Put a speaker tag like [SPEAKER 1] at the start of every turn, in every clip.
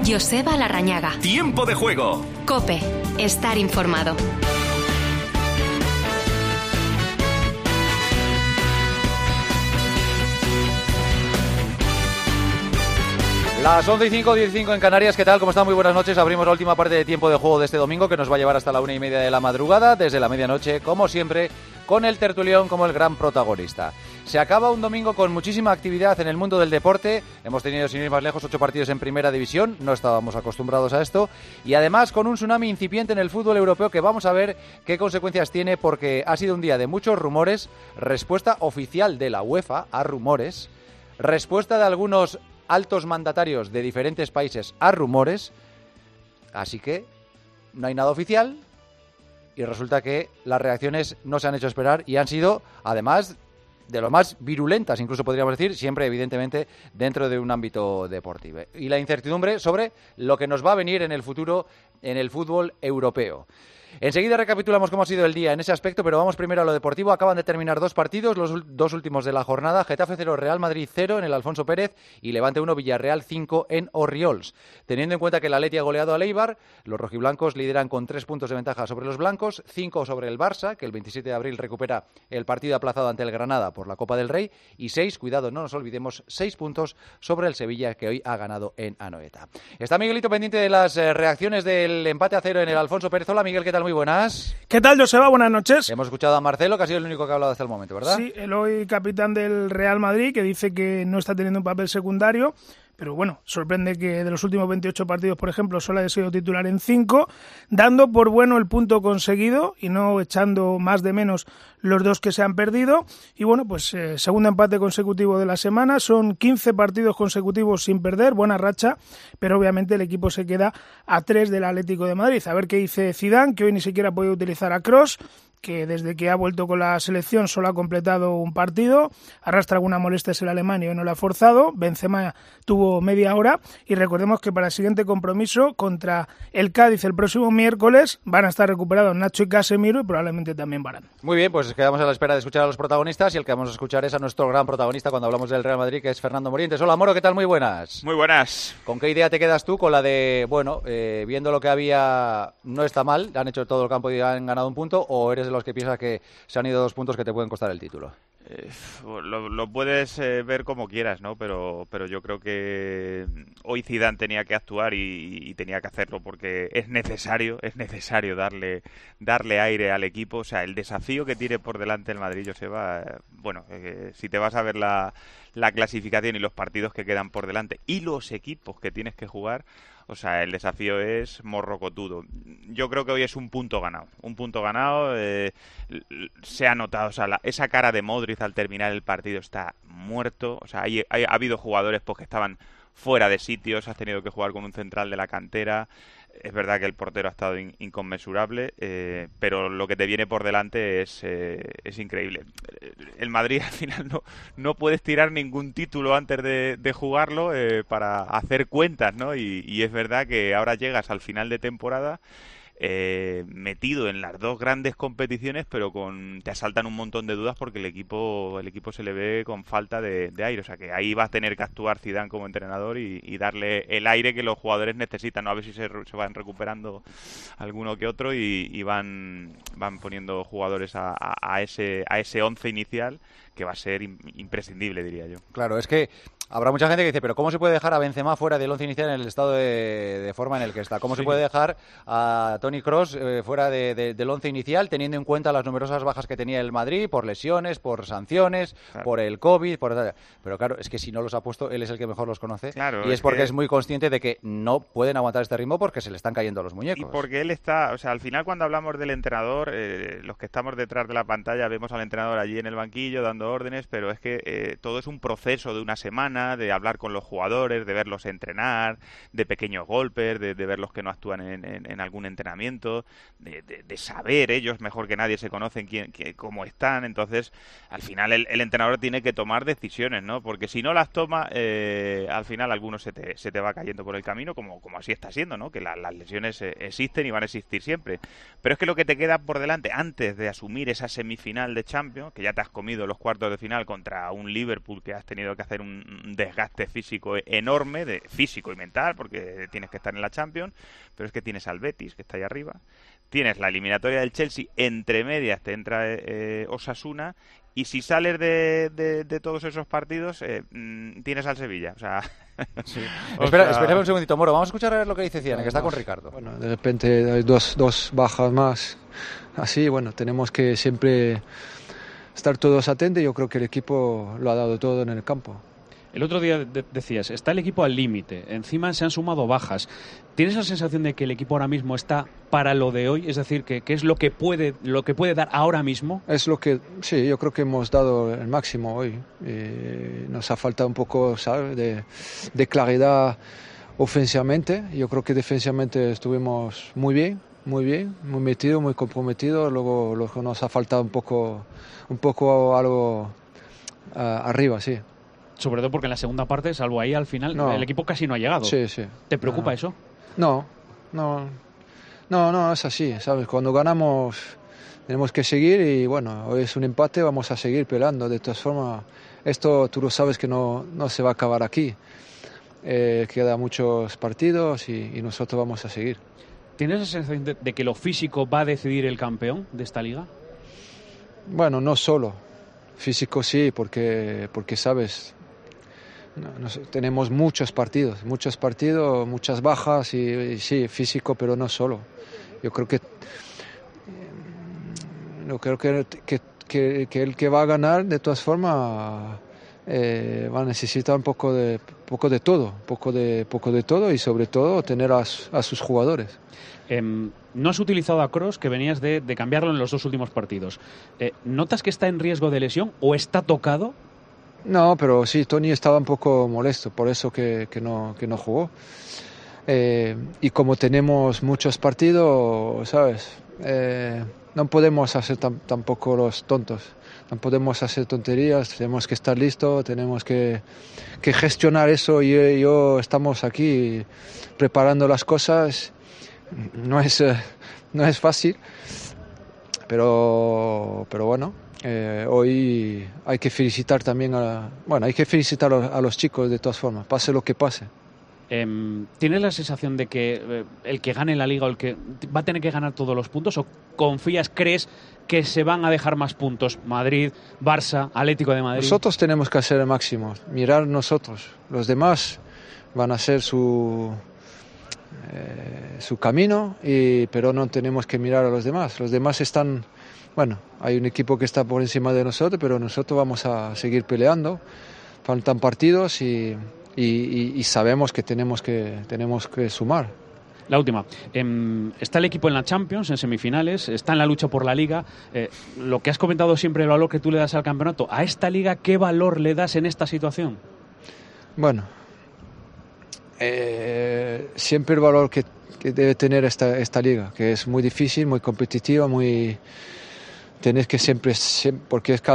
[SPEAKER 1] Joseba Larrañaga.
[SPEAKER 2] Tiempo de juego.
[SPEAKER 1] COPE. Estar informado.
[SPEAKER 3] Las 11:05 en Canarias, ¿qué tal? ¿Cómo están? Muy buenas noches. Abrimos la última parte de tiempo de juego de este domingo, que nos va a llevar hasta la 1:30 de la madrugada, desde la medianoche, como siempre, con el tertulión como el gran protagonista. Se acaba un domingo con muchísima actividad en el mundo del deporte. Hemos tenido, sin ir más lejos, 8 partidos en primera división. No estábamos acostumbrados a esto. Y además con un tsunami incipiente en el fútbol europeo que vamos a ver qué consecuencias tiene, porque ha sido un día de muchos rumores, respuesta oficial de la UEFA a rumores, respuesta de algunos altos mandatarios de diferentes países a rumores, así que no hay nada oficial y resulta que las reacciones no se han hecho esperar y han sido, además, de lo más virulentas, incluso podríamos decir, siempre evidentemente dentro de un ámbito deportivo. Y la incertidumbre sobre lo que nos va a venir en el futuro en el fútbol europeo. Enseguida recapitulamos cómo ha sido el día en ese aspecto, pero vamos primero a lo deportivo. Acaban de terminar 2 partidos, los 2 últimos de la jornada. Getafe 0, Real Madrid 0 en el Alfonso Pérez y Levante 1, Villarreal 5 en Orriols. Teniendo en cuenta que el Atleti ha goleado al Eibar, los rojiblancos lideran con 3 puntos de ventaja sobre los blancos, 5 sobre el Barça, que el 27 de abril recupera el partido aplazado ante el Granada por la Copa del Rey, y 6, cuidado, no nos olvidemos, 6 puntos sobre el Sevilla, que hoy ha ganado en Anoeta. Está Miguelito pendiente de las reacciones del empate a 0 en el Alfonso Pérez. Hola, Miguel, ¿qué tal? Muy buenas.
[SPEAKER 4] ¿Qué tal, Joseba? Buenas noches.
[SPEAKER 3] Hemos escuchado a Marcelo, que ha sido el único que ha hablado hasta el momento, ¿verdad?
[SPEAKER 4] Sí, el hoy capitán del Real Madrid, que dice que no está teniendo un papel secundario, pero bueno, sorprende que de los últimos 28 partidos, por ejemplo, solo haya sido titular en 5, dando por bueno el punto conseguido y no echando más de menos los 2 que se han perdido. Y bueno, pues segundo empate consecutivo de la semana, son 15 partidos consecutivos sin perder, buena racha, pero obviamente el equipo se queda a 3 del Atlético de Madrid. A ver qué dice Zidane, que hoy ni siquiera ha podido utilizar a Kroos, que desde que ha vuelto con la selección solo ha completado un partido, arrastra alguna molestia el alemán y no lo ha forzado. Benzema tuvo media hora y recordemos que para el siguiente compromiso contra el Cádiz el próximo miércoles van a estar recuperados Nacho y Casemiro y probablemente también Varane.
[SPEAKER 3] Muy bien, pues quedamos a la espera de escuchar a los protagonistas y el que vamos a escuchar es a nuestro gran protagonista cuando hablamos del Real Madrid, que es Fernando Morientes. Hola, Moro, ¿qué tal? Muy buenas.
[SPEAKER 5] Muy buenas.
[SPEAKER 3] ¿Con qué idea te quedas tú? Con la de, bueno, viendo lo que había, no está mal, han hecho todo el campo y han ganado un punto, o eres de los que piensas que se han ido 2 puntos que te pueden costar el título?
[SPEAKER 5] Lo puedes ver como quieras, ¿no? Pero yo creo que hoy Zidane tenía que actuar y tenía que hacerlo porque es necesario darle aire al equipo. O sea, el desafío que tiene por delante el Madrid, Joseba, bueno, si te vas a ver la clasificación y los partidos que quedan por delante y los equipos que tienes que jugar, o sea, el desafío es morrocotudo. Yo creo que hoy es un punto ganado. Se ha notado, o sea, esa cara de Modric al terminar el partido está muerto. O sea, ha habido jugadores pues, que estaban fuera de sitios, has tenido que jugar con un central de la cantera. Es verdad que el portero ha estado inconmensurable, pero lo que te viene por delante es increíble. El Madrid al final no puedes tirar ningún título antes de jugarlo para hacer cuentas, ¿no? Y es verdad que ahora llegas al final de temporada metido en las 2 grandes competiciones, pero te asaltan un montón de dudas porque el equipo se le ve con falta de aire. O sea que ahí va a tener que actuar Zidane como entrenador y darle el aire que los jugadores necesitan, ¿no? A ver si se van recuperando alguno que otro y van poniendo jugadores a ese 11 inicial, que va a ser imprescindible, diría yo.
[SPEAKER 3] Claro, es que habrá mucha gente que dice, pero ¿cómo se puede dejar a Benzema fuera del 11 inicial en el estado de forma en el que está? ¿Cómo se puede dejar a Toni Kroos fuera del 11 inicial, teniendo en cuenta las numerosas bajas que tenía el Madrid por lesiones, por sanciones, claro, por el COVID, pero claro, es que si no los ha puesto, él es el que mejor los conoce, claro, y es porque es muy consciente de que no pueden aguantar este ritmo porque se le están cayendo los muñecos.
[SPEAKER 5] Y porque él está, o sea, al final cuando hablamos del entrenador, los que estamos detrás de la pantalla vemos al entrenador allí en el banquillo dando órdenes, pero es que todo es un proceso de una semana, de hablar con los jugadores, de verlos entrenar, de pequeños golpes, de ver los que no actúan en algún entrenamiento, de saber ellos mejor que nadie, se conocen cómo están. Entonces al final el entrenador tiene que tomar decisiones, ¿no? Porque si no las toma, al final algunos se te va cayendo por el camino, como así está siendo, ¿no? Que las lesiones existen y van a existir siempre, pero es que lo que te queda por delante antes de asumir esa semifinal de Champions, que ya te has comido los cuartos de final contra un Liverpool que has tenido que hacer un un desgaste físico enorme, físico y mental, porque tienes que estar en la Champions, pero es que tienes al Betis, que está ahí arriba, tienes la eliminatoria del Chelsea, entre medias te entra Osasuna, y si sales de todos esos partidos, tienes al Sevilla. O sea,
[SPEAKER 3] sí. Espera un segundito, Moro. Vamos a escuchar lo que dice Ciane, que está con Ricardo.
[SPEAKER 2] Bueno, de repente hay dos bajas más. Así, bueno, tenemos que siempre estar todos atentos. Yo creo que el equipo lo ha dado todo en el campo.
[SPEAKER 6] El otro día decías, está el equipo al límite, encima se han sumado bajas. ¿Tienes la sensación de que el equipo ahora mismo está para lo de hoy? Es decir, que es lo que puede dar ahora mismo.
[SPEAKER 2] Es lo que, sí, yo creo que hemos dado el máximo hoy. Nos ha faltado un poco, ¿sabes?, de claridad ofensivamente. Yo creo que defensivamente estuvimos muy bien, muy metidos, muy comprometidos. Luego nos ha faltado un poco algo arriba, sí.
[SPEAKER 6] Sobre todo porque en la segunda parte, salvo ahí al final, el equipo casi no ha llegado.
[SPEAKER 2] Sí.
[SPEAKER 6] ¿Te preocupa eso?
[SPEAKER 2] No, es así, ¿sabes? Cuando ganamos tenemos que seguir y bueno, hoy es un empate, vamos a seguir peleando. De todas formas, esto tú lo sabes que no se va a acabar aquí. Quedan muchos partidos y nosotros vamos a seguir.
[SPEAKER 6] ¿Tienes la sensación de que lo físico va a decidir el campeón de esta liga?
[SPEAKER 2] Bueno, no solo. Físico sí, porque sabes... tenemos muchos partidos, muchas bajas y sí, físico, pero no solo. Yo creo que el que va a ganar, de todas formas, va a necesitar un poco de todo y sobre todo tener a sus jugadores.
[SPEAKER 6] No has utilizado a Kroos, que venías de cambiarlo en los dos últimos partidos. ¿Notas que está en riesgo de lesión o está tocado?
[SPEAKER 2] No, pero sí, Tony estaba un poco molesto, por eso que no jugó. Y como tenemos muchos partidos, ¿sabes? No podemos hacer tampoco los tontos, no podemos hacer tonterías, tenemos que estar listos, tenemos que gestionar eso y yo estamos aquí preparando las cosas. No es fácil, pero bueno. Hoy hay que felicitar también a los chicos de todas formas, pase lo que pase.
[SPEAKER 6] ¿Tienes la sensación de que el que gane la Liga o el que va a tener que ganar todos los puntos, o crees que se van a dejar más puntos? Madrid, Barça, Atlético de Madrid.
[SPEAKER 2] Nosotros tenemos que hacer el máximo, mirar nosotros. Los demás van a hacer su camino, pero no tenemos que mirar a los demás. Los demás están... Bueno, hay un equipo que está por encima de nosotros, pero nosotros vamos a seguir peleando. Faltan partidos y sabemos que tenemos que sumar.
[SPEAKER 6] La última. Está el equipo en la Champions, en semifinales, está en la lucha por la Liga. Lo que has comentado siempre, el valor que tú le das al campeonato, ¿a esta Liga qué valor le das en esta situación?
[SPEAKER 2] Bueno, siempre el valor que debe tener esta Liga, que es muy difícil, muy competitiva, tenés que siempre, porque es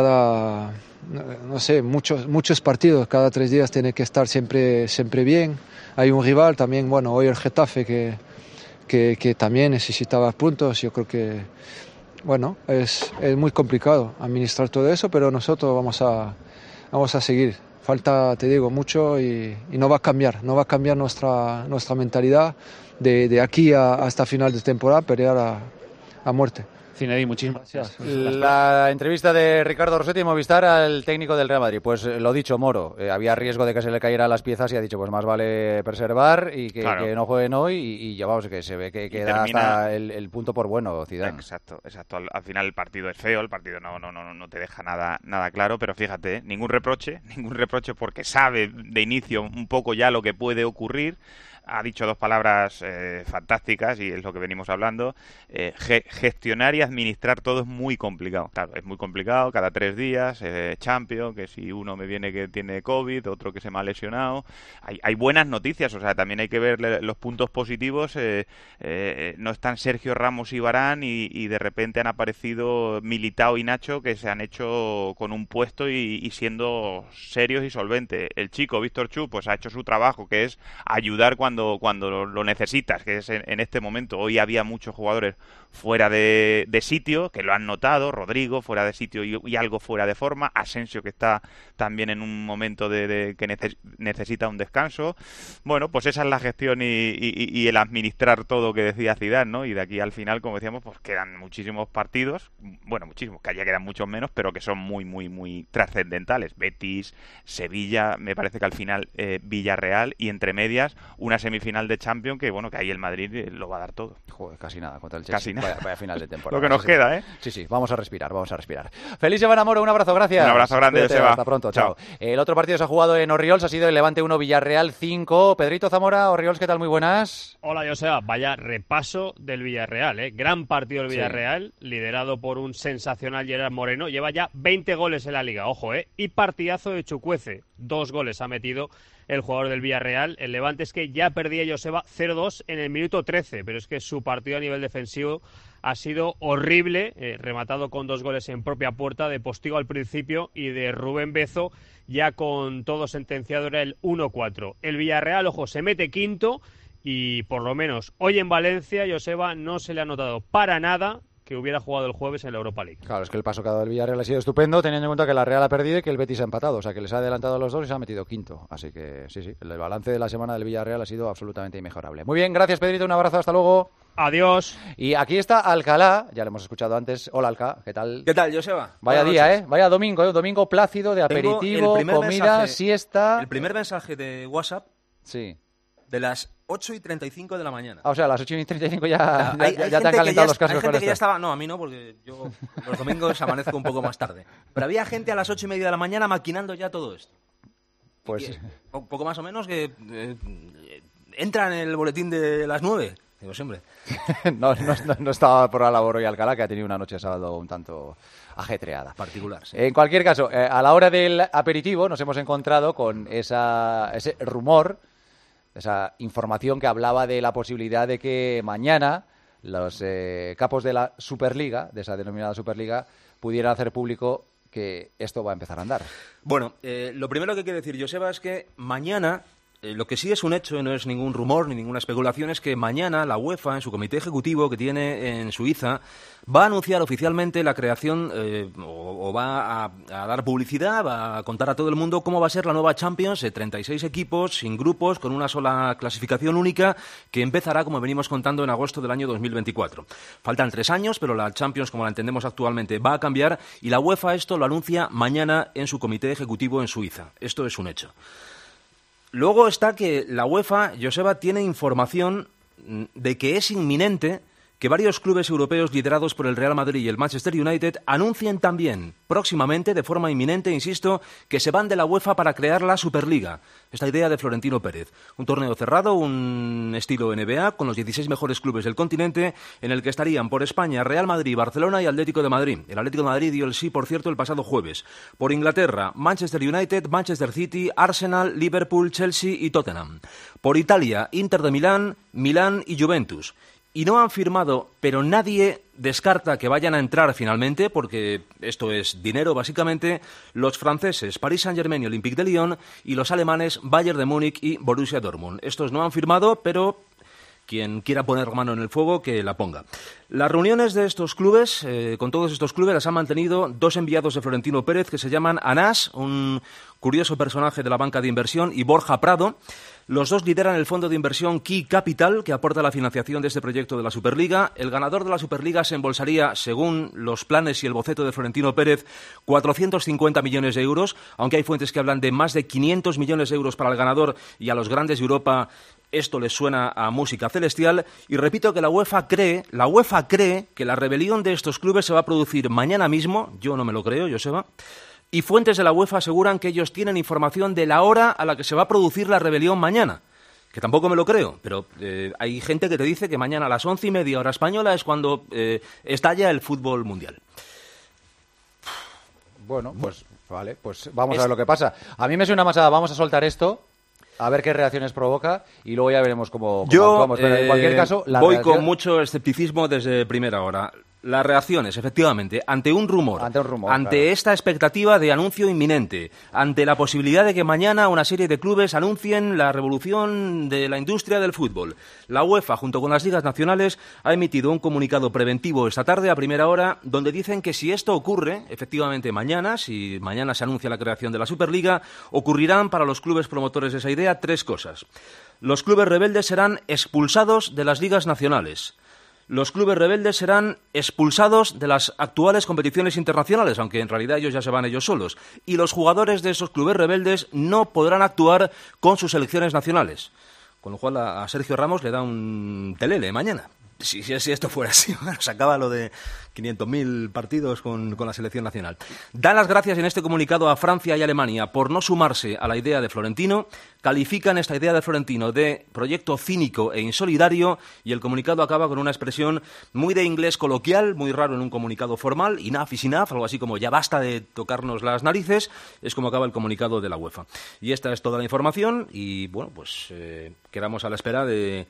[SPEAKER 2] muchos partidos, cada 3 días tiene que estar siempre bien. Hay un rival también, bueno, hoy el Getafe que también necesitaba puntos. Yo creo que, bueno, es muy complicado administrar todo eso, pero nosotros vamos a seguir. Falta, te digo, mucho y no va a cambiar nuestra mentalidad de aquí hasta final de temporada, pelear a muerte.
[SPEAKER 6] Zinedine, muchísimas gracias.
[SPEAKER 3] La entrevista de Ricardo Rossetti en Movistar al técnico del Real Madrid. Pues lo dicho, Moro, había riesgo de que se le cayeran las piezas y ha dicho, pues más vale preservar y que no jueguen hoy y ya vamos, que se ve que da hasta el punto por bueno, Zidane.
[SPEAKER 5] Exacto. Al final el partido es feo, el partido no te deja nada claro, pero fíjate, ningún reproche porque sabe de inicio un poco ya lo que puede ocurrir. Ha dicho 2 palabras fantásticas y es lo que venimos hablando. Gestionar y administrar todo es muy complicado. Claro, es muy complicado, cada 3 días, Champions, que si uno me viene que tiene COVID, otro que se me ha lesionado. Hay buenas noticias, o sea, también hay que ver los puntos positivos. No están Sergio Ramos y Varane y de repente han aparecido Militao y Nacho, que se han hecho con un puesto y siendo serios y solventes. El chico, Víctor Chu, pues ha hecho su trabajo, que es ayudar cuando lo necesitas, que es en este momento. Hoy había muchos jugadores fuera de de sitio, que lo han notado, Rodrigo fuera de sitio y algo fuera de forma, Asensio que está también en un momento de que necesita un descanso. Bueno, pues esa es la gestión y el administrar todo que decía Zidane, ¿no? Y de aquí al final, como decíamos, pues quedan muchísimos partidos, bueno, muchísimos, que ya quedan muchos menos, pero que son muy, muy, muy trascendentales. Betis, Sevilla, me parece que al final Villarreal y entre medias una semifinal de Champions que, bueno, que ahí el Madrid lo va a dar todo.
[SPEAKER 3] Joder, casi nada contra el Chelsea.
[SPEAKER 5] Casi nada.
[SPEAKER 3] Vaya final de temporada.
[SPEAKER 5] Lo que nos queda, ¿eh?
[SPEAKER 3] Sí, sí, vamos a respirar, vamos a respirar. Feliz Semana Moro, un abrazo, gracias.
[SPEAKER 5] Un abrazo grande, Joseba.
[SPEAKER 3] Hasta pronto, chao. El otro partido se ha jugado en Orriols, ha sido el Levante 1, Villarreal 5. Pedrito Zamora, Orriols, ¿qué tal? Muy buenas.
[SPEAKER 7] Hola, Joseba. Vaya repaso del Villarreal, ¿eh? Gran partido del Villarreal, liderado por un sensacional Gerard Moreno. Lleva ya 20 goles en la Liga, ojo, ¿eh? Y partidazo de Chukwueze. 2 goles ha metido el jugador del Villarreal. El Levante es que ya perdía Joseba 0-2 en el minuto 13, pero es que su partido a nivel defensivo ha sido horrible, rematado con 2 goles en propia puerta de Postigo al principio y de Rubén Bezo, ya con todo sentenciado era el 1-4. El Villarreal, ojo, se mete quinto y por lo menos hoy en Valencia, Joseba, no se le ha notado para nada que hubiera jugado el jueves en la Europa League.
[SPEAKER 3] Claro, es que el paso que ha dado el Villarreal ha sido estupendo, teniendo en cuenta que la Real ha perdido y que el Betis ha empatado. O sea, que les ha adelantado a los dos y se ha metido quinto. Así que sí, el balance de la semana del Villarreal ha sido absolutamente inmejorable. Muy bien, gracias, Pedrito, un abrazo, hasta luego.
[SPEAKER 7] Adiós.
[SPEAKER 3] Y aquí está Alcalá, ya lo hemos escuchado antes. Hola, Alcá, ¿qué tal?
[SPEAKER 8] ¿Qué tal, Joseba?
[SPEAKER 3] Vaya
[SPEAKER 8] Buenas
[SPEAKER 3] día,
[SPEAKER 8] noches.
[SPEAKER 3] Vaya domingo, domingo plácido de aperitivo, comida, siesta.
[SPEAKER 8] El primer mensaje de WhatsApp
[SPEAKER 3] sí.
[SPEAKER 8] de las 8:35 de la mañana.
[SPEAKER 3] Ah, o sea, a las 8:35 ya te han
[SPEAKER 8] gente
[SPEAKER 3] calentado los cascos
[SPEAKER 8] hay gente
[SPEAKER 3] con
[SPEAKER 8] que
[SPEAKER 3] esto.
[SPEAKER 8] ya estaba... No, a mí no, porque yo los domingos amanezco un poco más tarde. Pero había gente a las 8:30 de la mañana maquinando ya todo esto.
[SPEAKER 3] Pues
[SPEAKER 8] poco más o menos que entra en el boletín de las 9. Digo, siempre.
[SPEAKER 3] no estaba por la labor hoy Alcalá, que ha tenido una noche de sábado un tanto ajetreada.
[SPEAKER 8] Particular, sí.
[SPEAKER 3] En cualquier caso, a la hora del aperitivo nos hemos encontrado con ese rumor, esa información que hablaba de la posibilidad de que mañana los capos de la Superliga, de esa denominada Superliga, pudieran hacer público que esto va a empezar a andar.
[SPEAKER 8] Bueno, lo primero que hay que decir, Joseba, es que mañana, lo que sí es un hecho, no es ningún rumor ni ninguna especulación, es que mañana la UEFA, en su comité ejecutivo que tiene en Suiza, va a anunciar oficialmente la creación o va a dar publicidad, va a contar a todo el mundo cómo va a ser la nueva Champions, 36 equipos, sin grupos, con una sola clasificación única, que empezará, como venimos contando, en agosto del año 2024. Faltan 3 años, pero la Champions, como la entendemos actualmente, va a cambiar y la UEFA esto lo anuncia mañana en su comité ejecutivo en Suiza. Esto es un hecho. Luego está que la UEFA, Joseba, tiene información de que es inminente que varios clubes europeos liderados por el Real Madrid y el Manchester United anuncien también próximamente, de forma inminente, insisto, que se van de la UEFA para crear la Superliga. Esta idea de Florentino Pérez. Un torneo cerrado, un estilo NBA, con los 16 mejores clubes del continente, en el que estarían por España Real Madrid, Barcelona y Atlético de Madrid. El Atlético de Madrid dio el sí, por cierto, el pasado jueves. Por Inglaterra, Manchester United, Manchester City, Arsenal, Liverpool, Chelsea y Tottenham. Por Italia, Inter de Milán, Milán y Juventus. Y no han firmado, pero nadie descarta que vayan a entrar finalmente, porque esto es dinero básicamente, los franceses Paris Saint-Germain y Olympique de Lyon y los alemanes Bayern de Múnich y Borussia Dortmund. Estos no han firmado, pero quien quiera poner mano en el fuego, que la ponga. Las reuniones de estos clubes, con todos estos clubes, las han mantenido 2 enviados de Florentino Pérez que se llaman Anas, un curioso personaje de la banca de inversión, y Borja Prado. Los dos lideran el fondo de inversión Key Capital, que aporta la financiación de este proyecto de la Superliga. El ganador de la Superliga se embolsaría, según los planes y el boceto de Florentino Pérez, 450 millones de euros, aunque hay fuentes que hablan de más de 500 millones de euros para el ganador, y a los grandes de Europa esto les suena a música celestial. Y repito que la UEFA cree que la rebelión de estos clubes se va a producir mañana mismo. Yo no me lo creo, Joseba. Y fuentes de la UEFA aseguran que ellos tienen información de la hora a la que se va a producir la rebelión mañana. Que tampoco me lo creo, pero hay gente que te dice que mañana a las 11:30 hora española es cuando estalla el fútbol mundial.
[SPEAKER 3] Bueno, pues vale, pues vamos a ver lo que pasa. A mí me suena más a vamos a soltar esto, a ver qué reacciones provoca y luego ya veremos cómo actuamos. Pero en cualquier caso,
[SPEAKER 8] voy con mucho escepticismo desde primera hora. Las reacciones, efectivamente, ante un rumor, ante
[SPEAKER 3] claro.
[SPEAKER 8] esta expectativa de anuncio inminente, ante la posibilidad de que mañana una serie de clubes anuncien la revolución de la industria del fútbol. La UEFA, junto con las ligas nacionales, ha emitido un comunicado preventivo esta tarde a primera hora, donde dicen que si esto ocurre, efectivamente mañana, si mañana se anuncia la creación de la Superliga, ocurrirán para los clubes promotores de esa idea 3 cosas. Los clubes rebeldes serán expulsados de las ligas nacionales. Los clubes rebeldes serán expulsados de las actuales competiciones internacionales, aunque en realidad ellos ya se van ellos solos. Y los jugadores de esos clubes rebeldes no podrán actuar con sus selecciones nacionales. Con lo cual a Sergio Ramos le da un telele mañana. Si esto fuera así, bueno, se acaba lo de 500.000 partidos con la selección nacional. Dan las gracias en este comunicado a Francia y Alemania por no sumarse a la idea de Florentino, califican esta idea de Florentino de proyecto cínico e insolidario, y el comunicado acaba con una expresión muy de inglés coloquial, muy raro en un comunicado formal, enough is enough, algo así como ya basta de tocarnos las narices, es como acaba el comunicado de la UEFA. Y esta es toda la información y, bueno, pues quedamos a la espera de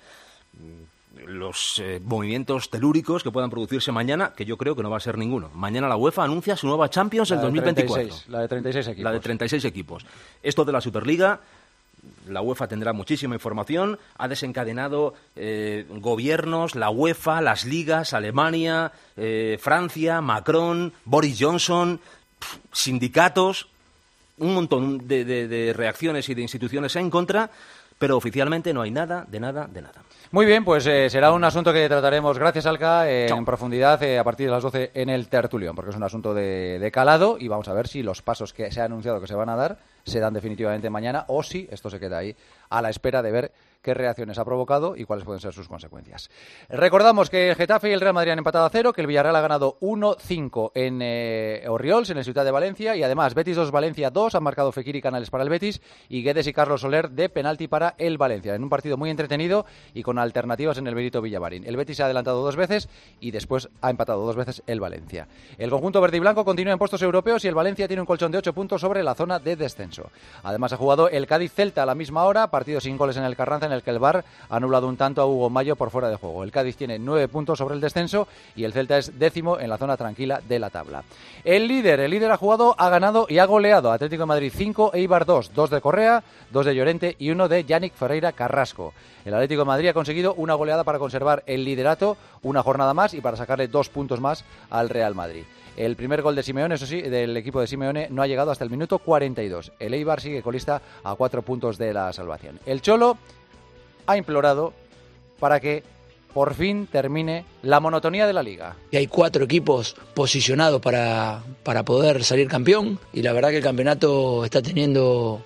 [SPEAKER 8] los movimientos telúricos que puedan producirse mañana, que yo creo que no va a ser ninguno. Mañana la UEFA anuncia su nueva Champions del 2024.
[SPEAKER 3] La de 36 equipos.
[SPEAKER 8] La de 36 equipos. Esto de la Superliga, la UEFA tendrá muchísima información, ha desencadenado gobiernos, la UEFA, las ligas, Alemania, Francia, Macron, Boris Johnson, sindicatos, un montón de reacciones y de instituciones en contra, pero oficialmente no hay nada, de nada, de nada.
[SPEAKER 3] Muy bien, pues será un asunto que trataremos, gracias Alca, en profundidad a partir de las 12 en el Tertulión, porque es un asunto de calado y vamos a ver si los pasos que se ha anunciado que se van a dar se dan definitivamente mañana o si esto se queda ahí a la espera de ver qué reacciones ha provocado y cuáles pueden ser sus consecuencias. Recordamos que el Getafe y el Real Madrid han empatado a 0, que el Villarreal ha ganado 1-5 en Orriols, en el Ciutat de Valencia, y además Betis 2, Valencia 2, han marcado Fekir y Canales para el Betis, y Guedes y Carlos Soler de penalti para el Valencia, en un partido muy entretenido y con alternativas en el Benito Villamarín. El Betis se ha adelantado 2 veces y después ha empatado 2 veces el Valencia. El conjunto verde y blanco continúa en puestos europeos y el Valencia tiene un colchón de 8 puntos sobre la zona de descenso. Además ha jugado el Cádiz-Celta a la misma hora, partido sin goles en el Carranza, en el que el VAR ha anulado un tanto a Hugo Mayo por fuera de juego. El Cádiz tiene 9 puntos sobre el descenso y el Celta es 10º en la zona tranquila de la tabla. El líder ha jugado, ha ganado y ha goleado. Atlético de Madrid 5, Eibar 2, 2 de Correa, 2 de Llorente y 1 de Yannick Ferreira Carrasco. El Atlético de Madrid ha conseguido una goleada para conservar el liderato, una jornada más y para sacarle 2 puntos más al Real Madrid. El primer gol de Simeone, eso sí, del equipo de Simeone, no ha llegado hasta el minuto 42. El Eibar sigue colista a 4 puntos de la salvación. El Cholo ha implorado para que por fin termine la monotonía de la Liga.
[SPEAKER 9] Y hay 4 equipos posicionados para poder salir campeón y la verdad que el campeonato está teniendo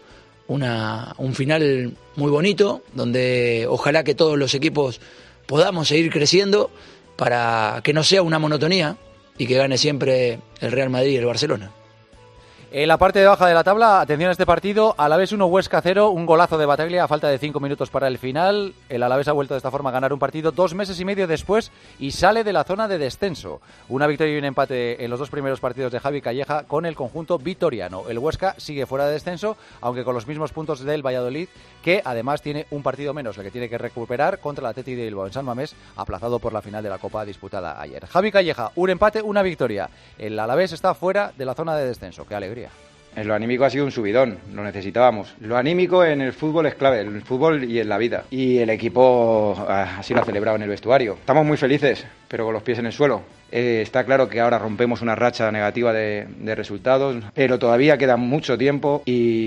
[SPEAKER 9] un final muy bonito, donde ojalá que todos los equipos podamos seguir creciendo para que no sea una monotonía y que gane siempre el Real Madrid y el Barcelona.
[SPEAKER 3] En la parte de baja de la tabla, atención a este partido, Alavés 1, Huesca 0, un golazo de Bataglia a falta de 5 minutos para el final. El Alavés ha vuelto de esta forma a ganar un partido 2 meses y medio después y sale de la zona de descenso. Una victoria y un empate en los 2 primeros partidos de Javi Calleja con el conjunto vitoriano. El Huesca sigue fuera de descenso, aunque con los mismos puntos del Valladolid, que además tiene un partido menos, el que tiene que recuperar contra el Athletic de Bilbao en San Mamés, aplazado por la final de la Copa disputada ayer. Javi Calleja, un empate, una victoria. El Alavés está fuera de la zona de descenso. ¡Qué alegría!
[SPEAKER 10] En lo anímico ha sido un subidón, lo necesitábamos. Lo anímico en el fútbol es clave, en el fútbol y en la vida. Y el equipo así lo ha celebrado en el vestuario. Estamos muy felices, pero con los pies en el suelo. Está claro que ahora rompemos una racha negativa de resultados, pero todavía queda mucho tiempo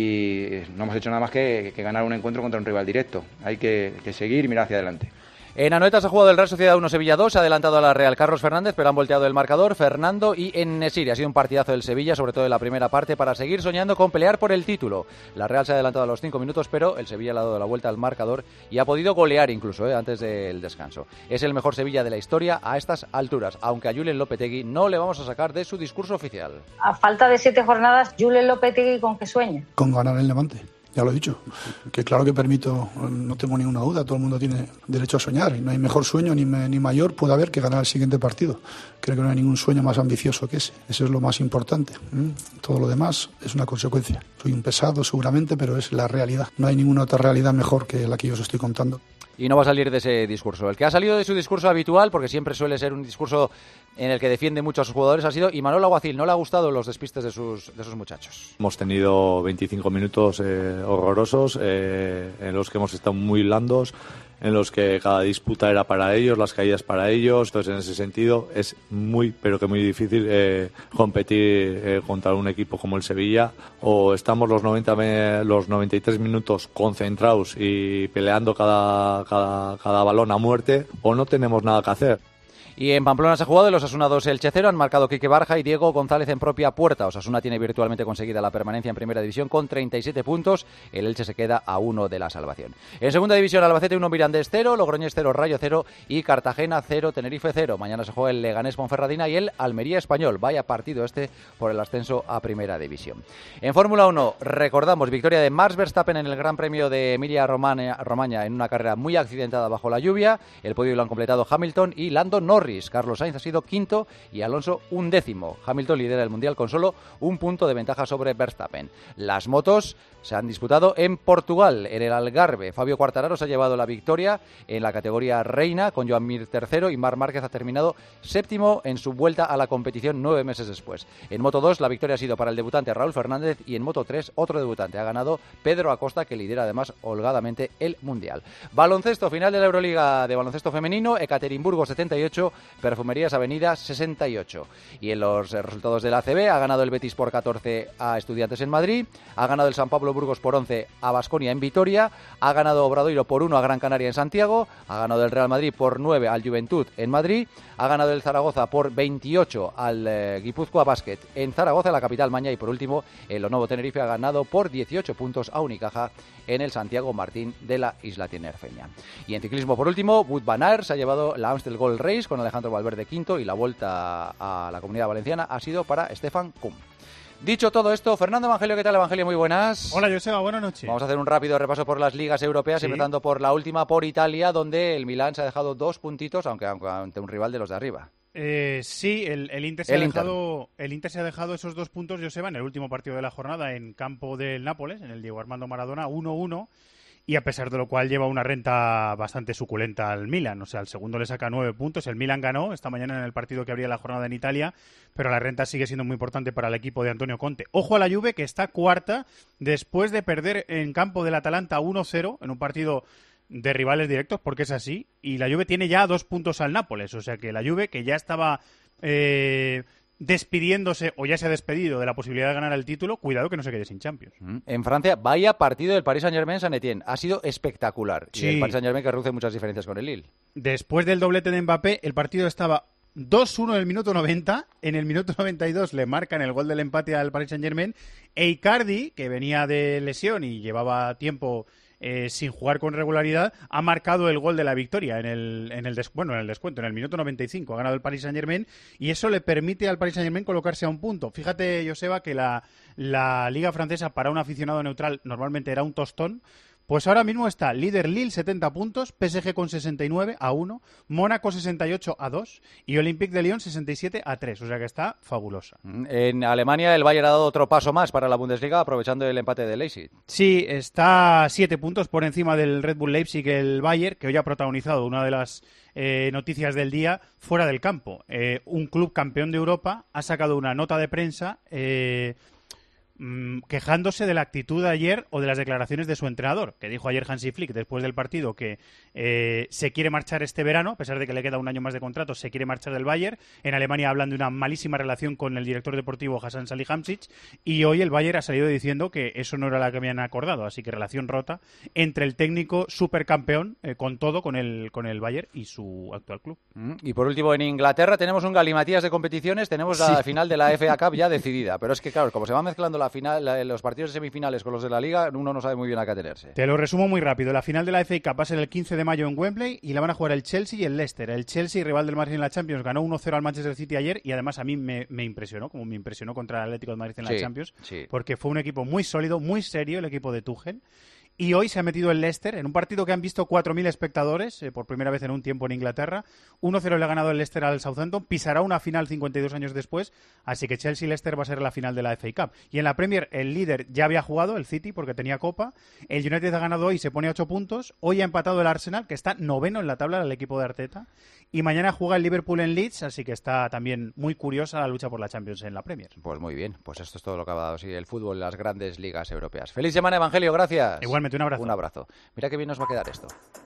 [SPEAKER 10] y no hemos hecho nada más que ganar un encuentro contra un rival directo. Hay que seguir y mirar hacia adelante.
[SPEAKER 3] En Anoeta se ha jugado el Real Sociedad 1, Sevilla 2, se ha adelantado a la Real Carlos Fernández, pero han volteado el marcador Fernando y En-Nesyri. Ha sido un partidazo del Sevilla, sobre todo en la primera parte, para seguir soñando con pelear por el título. La Real se ha adelantado a los 5 minutos, pero el Sevilla le ha dado la vuelta al marcador y ha podido golear incluso antes del descanso. Es el mejor Sevilla de la historia a estas alturas, aunque a Julen Lopetegui no le vamos a sacar de su discurso oficial.
[SPEAKER 11] A falta de 7 jornadas, Julen Lopetegui, ¿con qué sueña?
[SPEAKER 12] Con ganar el Levante. Ya lo he dicho, que claro que permito, no tengo ninguna duda, todo el mundo tiene derecho a soñar y no hay mejor sueño ni mayor puede haber que ganar el siguiente partido. Creo que no hay ningún sueño más ambicioso que ese, eso es lo más importante. Todo lo demás es una consecuencia. Soy un pesado seguramente, pero es la realidad. No hay ninguna otra realidad mejor que la que yo os estoy contando.
[SPEAKER 3] y no va a salir de ese discurso. El que ha salido de su discurso habitual, porque siempre suele ser un discurso en el que defiende mucho a sus jugadores, ha sido Imanol Alguacil. No le ha gustado los despistes de sus muchachos.
[SPEAKER 13] Hemos tenido 25 minutos horrorosos en los que hemos estado muy blandos, en los que cada disputa era para ellos, las caídas para ellos. Entonces, en ese sentido, es muy, pero que muy difícil competir contra un equipo como el Sevilla. O estamos los 93 minutos concentrados y peleando cada balón a muerte, o no tenemos nada que hacer.
[SPEAKER 3] Y en Pamplona se ha jugado, los Osasuna 2 Elche 0, han marcado Quique Barja y Diego González en propia puerta. Osasuna tiene virtualmente conseguida la permanencia en Primera División con 37 puntos, el Elche se queda a 1 de la salvación. En Segunda División, Albacete 1, Mirandés 0, Logroñés 0, Rayo 0 y Cartagena 0, Tenerife 0. Mañana se juega el Leganés Ponferradina y el Almería Español. Vaya partido este por el ascenso a Primera División. En Fórmula 1, recordamos, victoria de Max Verstappen en el Gran Premio de Emilia-Romagna en una carrera muy accidentada bajo la lluvia. El podio lo han completado Hamilton y Lando Norris. Carlos Sainz ha sido quinto y Alonso 11º. Hamilton lidera el Mundial con solo un punto de ventaja sobre Verstappen. Las motos se han disputado en Portugal, en el Algarve. Fabio Quartararo se ha llevado la victoria en la categoría reina con Joan Mir tercero y Marc Márquez ha terminado séptimo en su vuelta a la competición 9 meses después. En Moto 2 la victoria ha sido para el debutante Raúl Fernández y en Moto 3 otro debutante. Ha ganado Pedro Acosta, que lidera además holgadamente el Mundial. Baloncesto, final de la Euroliga de baloncesto femenino, Ekaterimburgo 78, Perfumerías Avenida 68. Y en los resultados de la ACB ha ganado el Betis por 14 a Estudiantes en Madrid, ha ganado el San Pablo Burgos por 11 a Baskonia en Vitoria, ha ganado Obradoiro por 1 a Gran Canaria en Santiago, ha ganado el Real Madrid por 9 al Juventud en Madrid, ha ganado el Zaragoza por 28 al Guipúzcoa Basket en Zaragoza, la capital maña, y por último el Lenovo Tenerife ha ganado por 18 puntos a Unicaja en el Santiago Martín de la Isla Tinerfeña. Y en ciclismo, por último, Wout van Aert se ha llevado la Amstel Gold Race con Alejandro Valverde quinto y la vuelta a la Comunidad Valenciana ha sido para Stefan Küng. Dicho todo esto, Fernando Evangelio, ¿qué tal, Evangelio? Muy buenas.
[SPEAKER 14] Hola, Joseba, buenas noches.
[SPEAKER 3] Vamos a hacer un rápido repaso por las ligas europeas, empezando por la última, por Italia, donde el Milán se ha dejado 2 puntitos, aunque ante un rival de los de arriba.
[SPEAKER 14] Sí, el Inter se ha dejado esos 2 puntos, Joseba, en el último partido de la jornada en campo del Nápoles, en el Diego Armando Maradona, 1-1. Y a pesar de lo cual lleva una renta bastante suculenta al Milan. O sea, el segundo le saca 9 puntos. El Milan ganó esta mañana en el partido que abría la jornada en Italia, pero la renta sigue siendo muy importante para el equipo de Antonio Conte. Ojo a la Juve, que está cuarta después de perder en campo del Atalanta 1-0 en un partido de rivales directos, porque es así. Y la Juve tiene ya 2 puntos al Nápoles. O sea que la Juve, que ya estaba despidiéndose, o ya se ha despedido de la posibilidad de ganar el título, cuidado que no se quede sin Champions.
[SPEAKER 3] En Francia, vaya partido del Paris Saint-Germain-Saint-Etienne. Ha sido espectacular.
[SPEAKER 14] Sí.
[SPEAKER 3] Y el Paris Saint-Germain que reduce muchas diferencias con el Lille.
[SPEAKER 14] Después del doblete de Mbappé, el partido estaba 2-1 en el minuto 90. En el minuto 92 le marcan el gol del empate al Paris Saint-Germain. E Icardi, que venía de lesión y llevaba tiempo sin jugar con regularidad, ha marcado el gol de la victoria en el descuento, en el minuto 95. Ha ganado el Paris Saint-Germain y eso le permite al Paris Saint-Germain colocarse a un punto. Fíjate, Joseba, que la Liga Francesa para un aficionado neutral normalmente era un tostón. Pues ahora mismo está líder Lille 70 puntos, PSG con 69 a 1, Mónaco 68 a 2 y Olympique de Lyon 67 a 3. O sea que está fabulosa.
[SPEAKER 3] En Alemania el Bayern ha dado otro paso más para la Bundesliga aprovechando el empate de Leipzig.
[SPEAKER 14] Sí, está 7 puntos por encima del Red Bull Leipzig el Bayern, que hoy ha protagonizado una de las noticias del día fuera del campo. Un club campeón de Europa ha sacado una nota de prensa quejándose de la actitud de ayer o de las declaraciones de su entrenador, que dijo ayer Hansi Flick después del partido que se quiere marchar este verano, a pesar de que le queda un año más de contrato, se quiere marchar del Bayern. En Alemania hablan de una malísima relación con el director deportivo Hasan Salihamidzic y hoy el Bayern ha salido diciendo que eso no era lo que habían acordado, así que relación rota entre el técnico supercampeón con todo, con el Bayern y su actual club.
[SPEAKER 3] Y por último, en Inglaterra tenemos un galimatías de competiciones, tenemos la final de la FA Cup ya decidida, pero es que claro, como se va mezclando los partidos de semifinales con los de la Liga, uno no sabe muy bien a qué atenerse.
[SPEAKER 14] Te lo resumo muy rápido. La final de la FA Cup va a ser el 15 de mayo en Wembley y la van a jugar el Chelsea y el Leicester. El Chelsea, rival del Madrid en la Champions, ganó 1-0 al Manchester City ayer y además a mí me impresionó, como me impresionó contra el Atlético de Madrid en la Champions, porque fue un equipo muy sólido, muy serio el equipo de Tuchel. Y hoy se ha metido el Leicester en un partido que han visto 4.000 espectadores, por primera vez en un tiempo en Inglaterra. 1-0 le ha ganado el Leicester al Southampton. Pisará una final 52 años después. Así que Chelsea-Leicester va a ser la final de la FA Cup. Y en la Premier, el líder ya había jugado, el City, porque tenía Copa. El United ha ganado hoy, se pone a 8 puntos. Hoy ha empatado el Arsenal, que está noveno en la tabla del equipo de Arteta. Y mañana juega el Liverpool en Leeds, así que está también muy curiosa la lucha por la Champions en la Premier.
[SPEAKER 3] Pues muy bien, pues esto es todo lo que ha dado sí, el fútbol en las grandes ligas europeas. ¡Feliz semana, Evangelio! Gracias.
[SPEAKER 14] Igualmente, un abrazo.
[SPEAKER 3] Un abrazo. Mira qué bien nos va a quedar esto.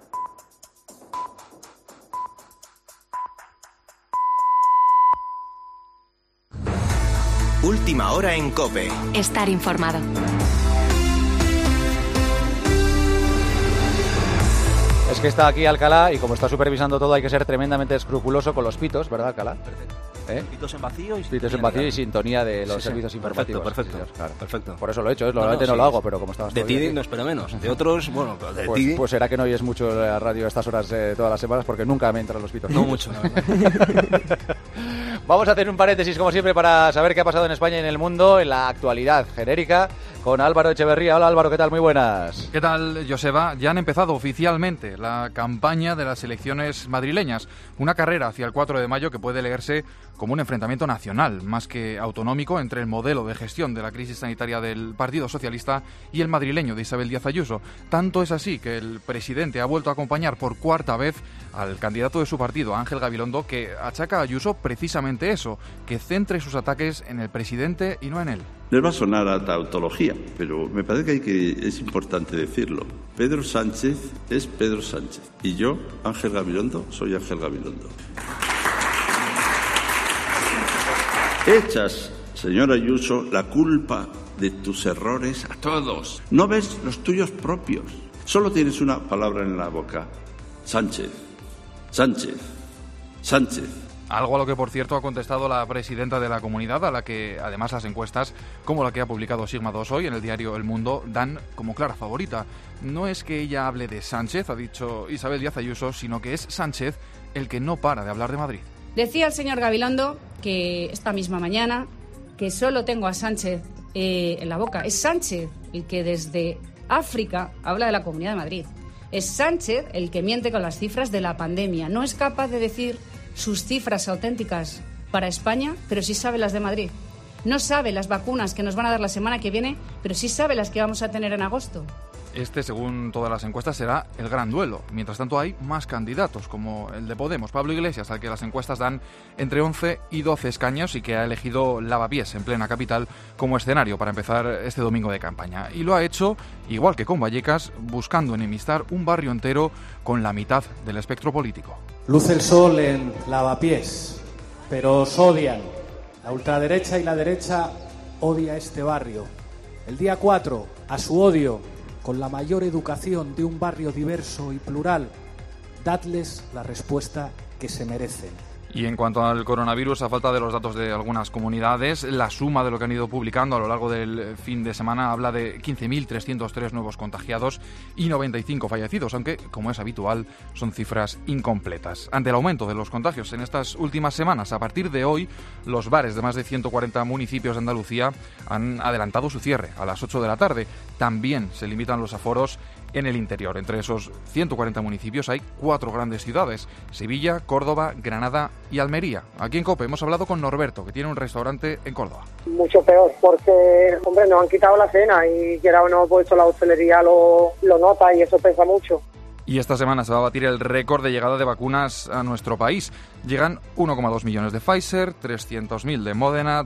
[SPEAKER 15] Última hora en COPE.
[SPEAKER 1] Estar informado.
[SPEAKER 3] Es que está aquí Alcalá y como está supervisando todo hay que ser tremendamente escrupuloso con los pitos, ¿verdad, Alcalá?
[SPEAKER 8] Perfecto.
[SPEAKER 3] ¿Eh?
[SPEAKER 8] Pitos en vacío y
[SPEAKER 3] pitos en vacío y sintonía de los servicios informativos.
[SPEAKER 8] Perfecto.
[SPEAKER 3] Sí, claro.
[SPEAKER 8] Perfecto.
[SPEAKER 3] Por eso lo he hecho, normalmente no lo hago, pero como estabas
[SPEAKER 8] de
[SPEAKER 3] todo
[SPEAKER 8] ti
[SPEAKER 3] bien,
[SPEAKER 8] no espero menos. De otros, bueno, de ti.
[SPEAKER 3] Pues será que no oyes mucho la radio a estas horas todas las semanas porque nunca me entran los pitos.
[SPEAKER 8] No mucho, la verdad.
[SPEAKER 3] Vamos a hacer un paréntesis, como siempre, para saber qué ha pasado en España y en el mundo, en la actualidad genérica, con Álvaro Echeverría. Hola Álvaro, ¿qué tal? Muy buenas.
[SPEAKER 16] ¿Qué tal, Joseba? Ya han empezado oficialmente la campaña de las elecciones madrileñas, una carrera hacia el 4 de mayo que puede leerse como un enfrentamiento nacional, más que autonómico, entre el modelo de gestión de la crisis sanitaria del Partido Socialista y el madrileño de Isabel Díaz Ayuso. Tanto es así que el presidente ha vuelto a acompañar por cuarta vez al candidato de su partido, Ángel Gabilondo, que achaca a Ayuso precisamente eso, que centre sus ataques en el presidente y no en él.
[SPEAKER 17] Les va a sonar a tautología, pero me parece que es importante decirlo. Pedro Sánchez es Pedro Sánchez y yo, Ángel Gabilondo, soy Ángel Gabilondo. Echas, señora Ayuso, la culpa de tus errores a todos. No ves los tuyos propios. Solo tienes una palabra en la boca. Sánchez, Sánchez, Sánchez.
[SPEAKER 16] Algo a lo que, por cierto, ha contestado la presidenta de la comunidad, a la que, además, las encuestas, como la que ha publicado Sigma 2 hoy en el diario El Mundo, dan como clara favorita. No es que ella hable de Sánchez, ha dicho Isabel Díaz Ayuso, sino que es Sánchez el que no para de hablar de Madrid.
[SPEAKER 18] Decía el señor Gabilondo que esta misma mañana que solo tengo a Sánchez en la boca. Es Sánchez el que desde África habla de la Comunidad de Madrid. Es Sánchez el que miente con las cifras de la pandemia. No es capaz de decir sus cifras auténticas para España, pero sí sabe las de Madrid. No sabe las vacunas que nos van a dar la semana que viene, pero sí sabe las que vamos a tener en agosto.
[SPEAKER 16] Este, según todas las encuestas, será el gran duelo. Mientras tanto, hay más candidatos, como el de Podemos, Pablo Iglesias, al que las encuestas dan entre 11 y 12 escaños y que ha elegido Lavapiés, en plena capital, como escenario para empezar este domingo de campaña. Y lo ha hecho, igual que con Vallecas, buscando enemistar un barrio entero con la mitad del espectro político.
[SPEAKER 19] Luce el sol en Lavapiés, pero os odian. La ultraderecha y la derecha odia este barrio. El día 4, a su odio, con la mayor educación de un barrio diverso y plural, dadles la respuesta que se merecen.
[SPEAKER 16] Y en cuanto al coronavirus, a falta de los datos de algunas comunidades, la suma de lo que han ido publicando a lo largo del fin de semana habla de 15.303 nuevos contagiados y 95 fallecidos, aunque, como es habitual, son cifras incompletas. Ante el aumento de los contagios en estas últimas semanas, a partir de hoy, los bares de más de 140 municipios de Andalucía han adelantado su cierre a las 8 de la tarde. También se limitan los aforos en el interior. Entre esos 140 municipios hay 4 grandes ciudades: Sevilla, Córdoba, Granada y Almería. Aquí en COPE hemos hablado con Norberto, que tiene un restaurante en Córdoba.
[SPEAKER 20] Mucho peor, porque, hombre, nos han quitado la cena y quiera o no, pues la hostelería lo nota y eso pesa mucho.
[SPEAKER 16] Y esta semana se va a batir el récord de llegada de vacunas a nuestro país. Llegan 1,2 millones de Pfizer, 300.000 de Moderna,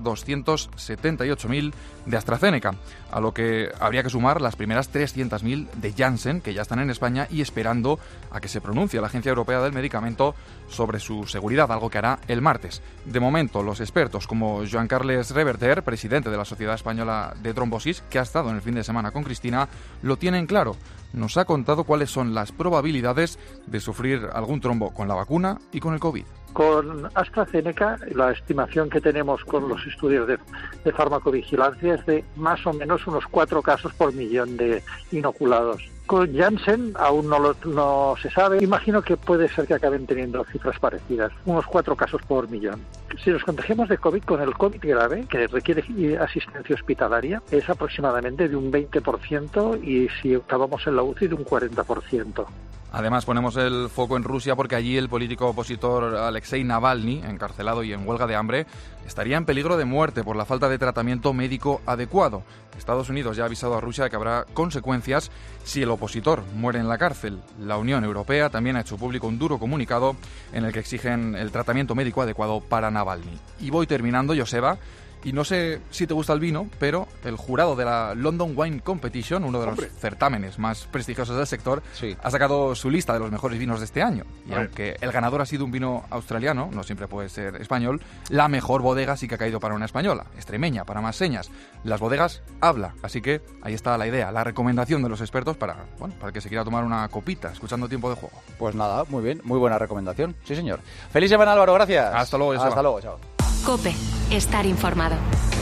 [SPEAKER 16] 278.000 de AstraZeneca, a lo que habría que sumar las primeras 300.000 de Janssen, que ya están en España y esperando a que se pronuncie la Agencia Europea del Medicamento sobre su seguridad, algo que hará el martes. De momento, los expertos como Joan Carles Reverter, presidente de la Sociedad Española de Trombosis, que ha estado en el fin de semana con Cristina, lo tienen claro. Nos ha contado cuáles son las probabilidades de sufrir algún trombo con la vacuna y con el COVID.
[SPEAKER 21] Con AstraZeneca, la estimación que tenemos con los estudios de farmacovigilancia es de más o menos unos 4 casos por millón de inoculados. Con Janssen aún no se sabe. Imagino que puede ser que acaben teniendo cifras parecidas, unos 4 casos por millón. Si nos contagiamos de COVID con el COVID grave, que requiere asistencia hospitalaria, es aproximadamente de un 20% y si acabamos en la UCI de un 40%.
[SPEAKER 16] Además, ponemos el foco en Rusia porque allí el político opositor Alexei Navalny, encarcelado y en huelga de hambre, estaría en peligro de muerte por la falta de tratamiento médico adecuado. Estados Unidos ya ha avisado a Rusia de que habrá consecuencias si el opositor muere en la cárcel. La Unión Europea también ha hecho público un duro comunicado en el que exigen el tratamiento médico adecuado para Navalny. Y voy terminando, Joseba. Y no sé si te gusta el vino, pero el jurado de la London Wine Competition, uno de los certámenes más prestigiosos del sector, ha sacado su lista de los mejores vinos de este año. Y aunque el ganador ha sido un vino australiano, no siempre puede ser español, la mejor bodega sí que ha caído para una española, extremeña, para más señas. Las bodegas habla, así que ahí está la idea, la recomendación de los expertos para el que se quiera tomar una copita, escuchando Tiempo de Juego.
[SPEAKER 3] Pues nada, muy bien, muy buena recomendación. Sí, señor. Feliz semana, Álvaro, gracias.
[SPEAKER 16] Hasta luego, Joseba.
[SPEAKER 3] Hasta luego, chao.
[SPEAKER 1] COPE. Estar informado.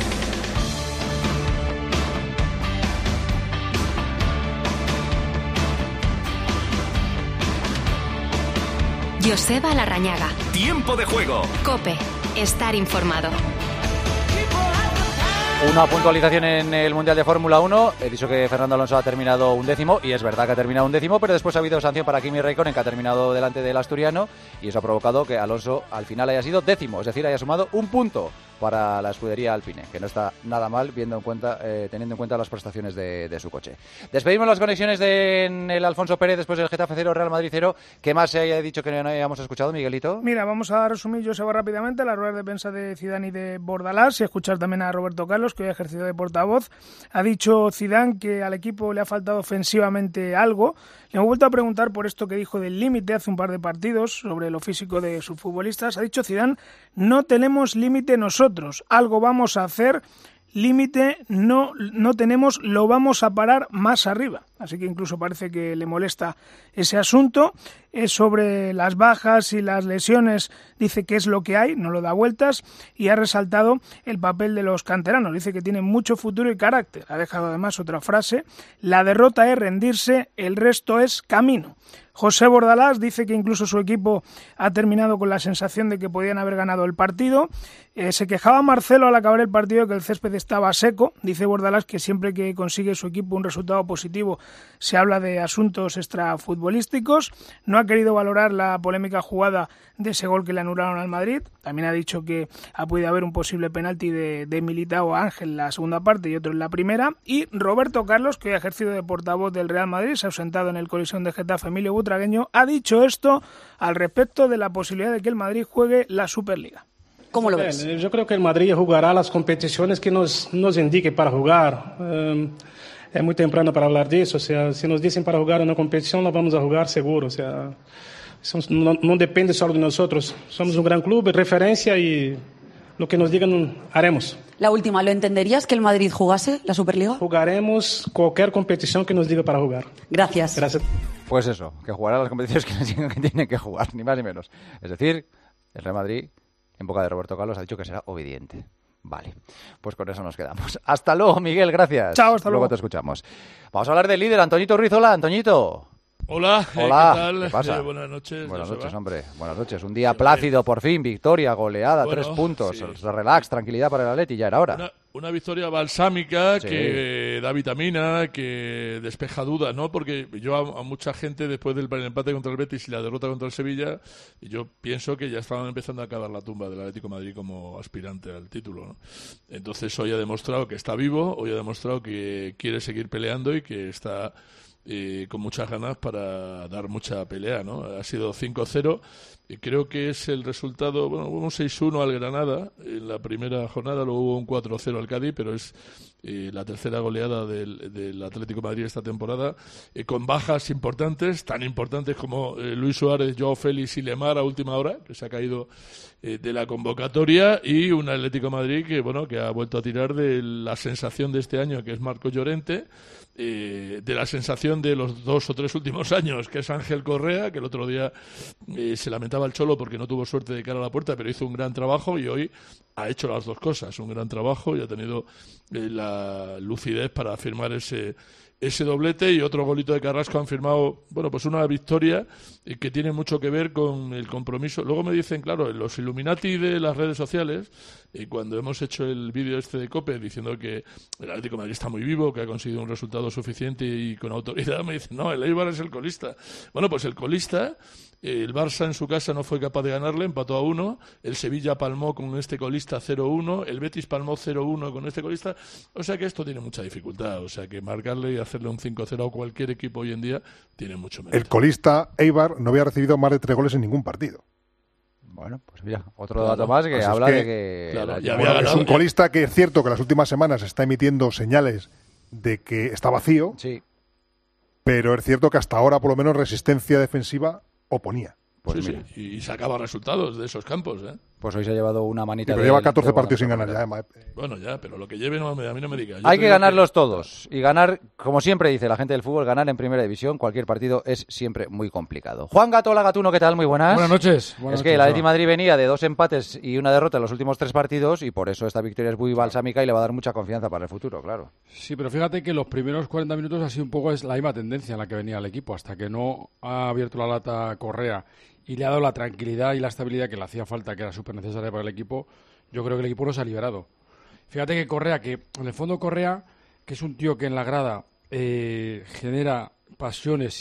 [SPEAKER 1] Joseba Larrañaga.
[SPEAKER 15] Tiempo de Juego.
[SPEAKER 1] COPE. Estar informado.
[SPEAKER 3] Una puntualización en el Mundial de Fórmula 1. He dicho que Fernando Alonso ha terminado 11º, y es verdad que ha terminado 11º, pero después ha habido sanción para Kimi Räikkönen, que ha terminado delante del asturiano, y eso ha provocado que Alonso al final haya sido 10º, es decir, haya sumado un punto para la escudería Alpine, que no está nada mal teniendo en cuenta las prestaciones de su coche. Despedimos las conexiones en el Alfonso Pérez después del Getafe 0, Real Madrid 0. ¿Qué más se haya dicho que no hayamos escuchado, Miguelito?
[SPEAKER 4] Mira, vamos a resumir, Joseba, rápidamente las ruedas de prensa de Zidane y de Bordalás y escuchar también a Roberto Carlos, que hoy ha ejercido de portavoz. Ha dicho Zidane que al equipo le ha faltado ofensivamente algo. Le hemos vuelto a preguntar por esto que dijo del límite hace un par de partidos sobre lo físico de sus futbolistas. Ha dicho Zidane: no tenemos límite nosotros, algo vamos a hacer, límite no tenemos, lo vamos a parar más arriba. Así que incluso parece que le molesta ese asunto. Sobre las bajas y las lesiones dice que es lo que hay, no lo da vueltas, y ha resaltado el papel de los canteranos. Dice que tienen mucho futuro y carácter. Ha dejado además otra frase: la derrota es rendirse, el resto es camino. José Bordalás dice que incluso su equipo ha terminado con la sensación de que podían haber ganado el partido. Se quejaba Marcelo al acabar el partido de que el césped estaba seco. Dice Bordalás que siempre que consigue su equipo un resultado positivo se habla de asuntos extrafutbolísticos. No ha querido valorar la polémica jugada de ese gol que le anularon al Madrid. También ha dicho que ha podido haber un posible penalti de Militao a Ángel en la segunda parte y otro en la primera. Y Roberto Carlos, que ha ejercido de portavoz del Real Madrid, se ha ausentado en el colisión de Getafe Emilio Butragueño, ha dicho esto al respecto de la posibilidad de que el Madrid juegue la Superliga.
[SPEAKER 22] ¿Cómo lo ves? Yo creo que el Madrid jugará las competiciones que nos indique para jugar. Es muy temprano para hablar de eso. O sea, si nos dicen para jugar una competición, la vamos a jugar seguro. O sea, no depende solo de nosotros. Somos un gran club, referencia, y lo que nos digan haremos.
[SPEAKER 15] La última, ¿lo entenderías que el Madrid jugase la Superliga?
[SPEAKER 22] Jugaremos cualquier competición que nos diga para jugar.
[SPEAKER 15] Gracias.
[SPEAKER 22] Gracias.
[SPEAKER 3] Pues eso, que jugará las competiciones que nos digan que tienen que jugar, ni más ni menos. Es decir, el Real Madrid, en boca de Roberto Carlos, ha dicho que será obediente. Vale, pues con eso nos quedamos. Hasta luego, Miguel, gracias.
[SPEAKER 4] Chao, hasta luego.
[SPEAKER 3] Luego te escuchamos. Vamos a hablar del líder, Antoñito Ruiz. Hola, Antoñito.
[SPEAKER 23] Hola,
[SPEAKER 3] Hola,
[SPEAKER 23] ¿qué tal?
[SPEAKER 3] ¿Qué pasa?
[SPEAKER 23] Buenas noches.
[SPEAKER 3] Buenas noches, hombre. Buenas noches. Un día plácido, por fin, victoria, goleada, 3 puntos. Sí. Relax, tranquilidad para el Atleti, ya era hora.
[SPEAKER 23] Una victoria balsámica,
[SPEAKER 3] sí,
[SPEAKER 23] que da vitamina, que despeja dudas, ¿no? Porque yo a mucha gente, después del empate contra el Betis y la derrota contra el Sevilla, yo pienso que ya estaban empezando a cavar la tumba del Atlético de Madrid como aspirante al título, ¿no? Entonces hoy ha demostrado que está vivo, hoy ha demostrado que quiere seguir peleando y que está con muchas ganas para dar mucha pelea, ¿no? Ha sido 5-0 y creo que es el resultado, bueno, hubo un 6-1 al Granada en la primera jornada, luego hubo un 4-0 al Cádiz, pero es la tercera goleada del Atlético de Madrid esta temporada, con bajas importantes, tan importantes como Luis Suárez, Joao Félix y Lemar a última hora, que se ha caído de la convocatoria, y un Atlético de Madrid que ha vuelto a tirar de la sensación de este año, que es Marco Llorente, de la sensación de los 2 o 3 últimos años, que es Ángel Correa, que el otro día se lamentaba el Cholo porque no tuvo suerte de cara a la puerta, pero hizo un gran trabajo y hoy ha hecho las dos cosas, un gran trabajo, y ha tenido la lucidez para firmar ese ese doblete y otro golito de Carrasco han firmado, bueno, pues una victoria que tiene mucho que ver con el compromiso. Luego me dicen, claro, los Illuminati de las redes sociales, y cuando hemos hecho el vídeo de COPE diciendo que el Atlético de Madrid está muy vivo, que ha conseguido un resultado suficiente y con autoridad, me dicen, no, el Eibar es el colista. Bueno, pues el colista, el Barça en su casa no fue capaz de ganarle, empató a 1, el Sevilla palmó con este colista 0-1, el Betis palmó 0-1 con este colista, o sea que esto tiene mucha dificultad, o sea que marcarle y hacerle un 5-0 a cualquier equipo hoy en día tiene mucho mérito.
[SPEAKER 2] El colista Eibar no había recibido más de 3 goles en ningún partido.
[SPEAKER 3] Bueno, pues mira, otro dato más que habla de que...
[SPEAKER 2] Claro, es un colista que es cierto que en las últimas semanas está emitiendo señales de que está vacío,
[SPEAKER 3] sí,
[SPEAKER 2] pero es cierto que hasta ahora por lo menos resistencia defensiva oponía.
[SPEAKER 23] Pues sí, y sacaba resultados de esos campos, ¿eh?
[SPEAKER 3] Pues hoy se ha llevado una manita.
[SPEAKER 2] Pero lleva 14 partidos sin ganar ya.
[SPEAKER 23] Bueno, ya, pero lo que lleve a mí no me diga.
[SPEAKER 3] Hay que ganarlos todos. Y ganar, como siempre dice la gente del fútbol, ganar en primera división, cualquier partido es siempre muy complicado. Juan Gatola Gatuno, ¿qué tal? Muy buenas.
[SPEAKER 5] Buenas noches.
[SPEAKER 3] Es que el Atlético de Madrid venía de 2 empates y una derrota en los últimos 3 partidos y por eso esta victoria es muy balsámica y le va a dar mucha confianza para el futuro, claro.
[SPEAKER 5] Sí, pero fíjate que los primeros 40 minutos ha sido un poco la misma tendencia en la que venía el equipo, hasta que no ha abierto la lata Correa y le ha dado la tranquilidad y la estabilidad que le hacía falta, que era súper necesaria para el equipo. Yo creo que el equipo no se ha liberado. Fíjate que Correa, que en el fondo Correa, que es un tío que en la grada genera pasiones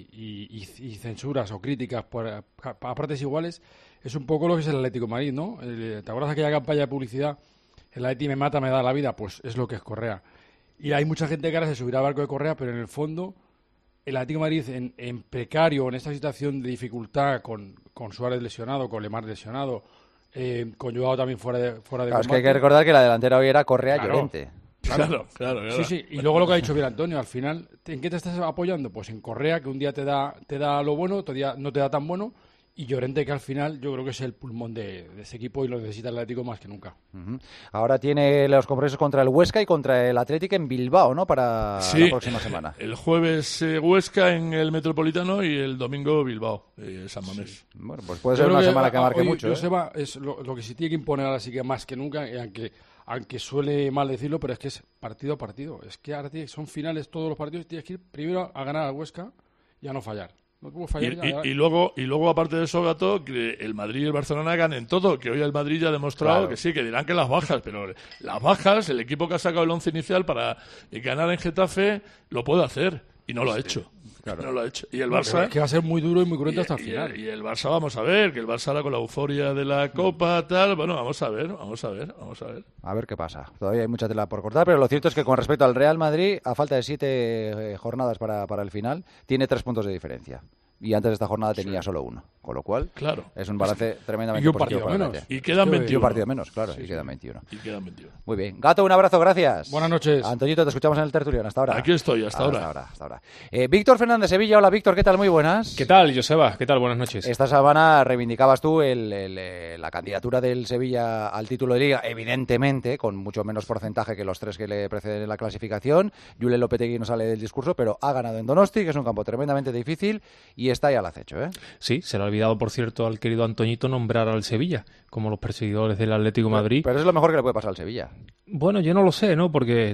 [SPEAKER 5] y censuras o críticas a partes iguales, es un poco lo que es el Atlético de Madrid, ¿no? ¿Te acuerdas de aquella campaña de publicidad? El Atlético me mata, me da la vida. Pues es lo que es Correa. Y hay mucha gente que ahora se subirá al barco de Correa, pero en el fondo el Atlético de Madrid en precario, en esta situación de dificultad, con Suárez lesionado, con Lemar lesionado, con Joao también fuera de
[SPEAKER 3] claro, es que hay que recordar que la delantera hoy era Correa Llorente.
[SPEAKER 23] Claro.
[SPEAKER 5] Sí, sí. Y luego lo que ha dicho bien Antonio, al final, ¿en qué te estás apoyando? Pues en Correa, que un día te da lo bueno, otro día no te da tan bueno, y Llorente, que al final yo creo que es el pulmón de ese equipo y lo necesita el Atlético más que nunca.
[SPEAKER 3] Ahora tiene los compromisos contra el Huesca y contra el Atlético en Bilbao, ¿no? Para la próxima semana.
[SPEAKER 23] El jueves Huesca en el Metropolitano y el domingo Bilbao, San Mamés.
[SPEAKER 3] Sí. Bueno, pues puede ser una semana que marque mucho.
[SPEAKER 5] Joseba, es lo que sí tiene que imponer ahora sí que más que nunca, aunque suele mal decirlo, pero es que es partido a partido. Es que ahora son finales todos los partidos, tienes que ir primero a ganar al Huesca y a no fallar. No puedo fallar
[SPEAKER 23] y luego, aparte de eso, Gato, que el Madrid y el Barcelona ganen todo, que hoy el Madrid ya ha demostrado que sí, que dirán que las bajas, pero las bajas, el equipo que ha sacado el 11 inicial para ganar en Getafe, lo puede hacer, y no lo ha hecho. Claro. No lo ha hecho. Y el Barça...
[SPEAKER 5] Es que va a ser muy duro y muy cruento hasta el final.
[SPEAKER 23] Y el Barça, vamos a ver, que el Barça ahora con la euforia de la Copa, tal, bueno, vamos a ver.
[SPEAKER 3] A ver qué pasa. Todavía hay mucha tela por cortar, pero lo cierto es que con respecto al Real Madrid, a falta de 7 jornadas para el final, tiene 3 puntos de diferencia. Y antes de esta jornada tenía solo 1. Con lo cual, es un balance tremendamente positivo para el Madrid.
[SPEAKER 23] Y quedan 21.
[SPEAKER 3] Y un partido menos, claro, y quedan 21.
[SPEAKER 23] Y quedan 21.
[SPEAKER 3] Muy bien. Gato, un abrazo, gracias.
[SPEAKER 5] Buenas noches.
[SPEAKER 3] Antoñito, te escuchamos en el tertulión. Hasta ahora.
[SPEAKER 23] Aquí estoy, hasta
[SPEAKER 3] ahora. Víctor Fernández Sevilla. Hola, Víctor, ¿qué tal? Muy buenas.
[SPEAKER 6] ¿Qué tal, Joseba? ¿Qué tal? Buenas noches.
[SPEAKER 3] Esta semana reivindicabas tú la candidatura del Sevilla al título de Liga, evidentemente, con mucho menos porcentaje que los 3 que le preceden en la clasificación. Julen Lopetegui no sale del discurso, pero ha ganado en Donosti, que es un campo tremendamente difícil, y está ahí al acecho, ¿eh?
[SPEAKER 6] Sí, se le ha olvidado, por cierto, al querido Antoñito nombrar al Sevilla como los perseguidores del Atlético de Madrid.
[SPEAKER 3] Pero es lo mejor que le puede pasar al Sevilla.
[SPEAKER 6] Bueno, yo no lo sé, ¿no? Porque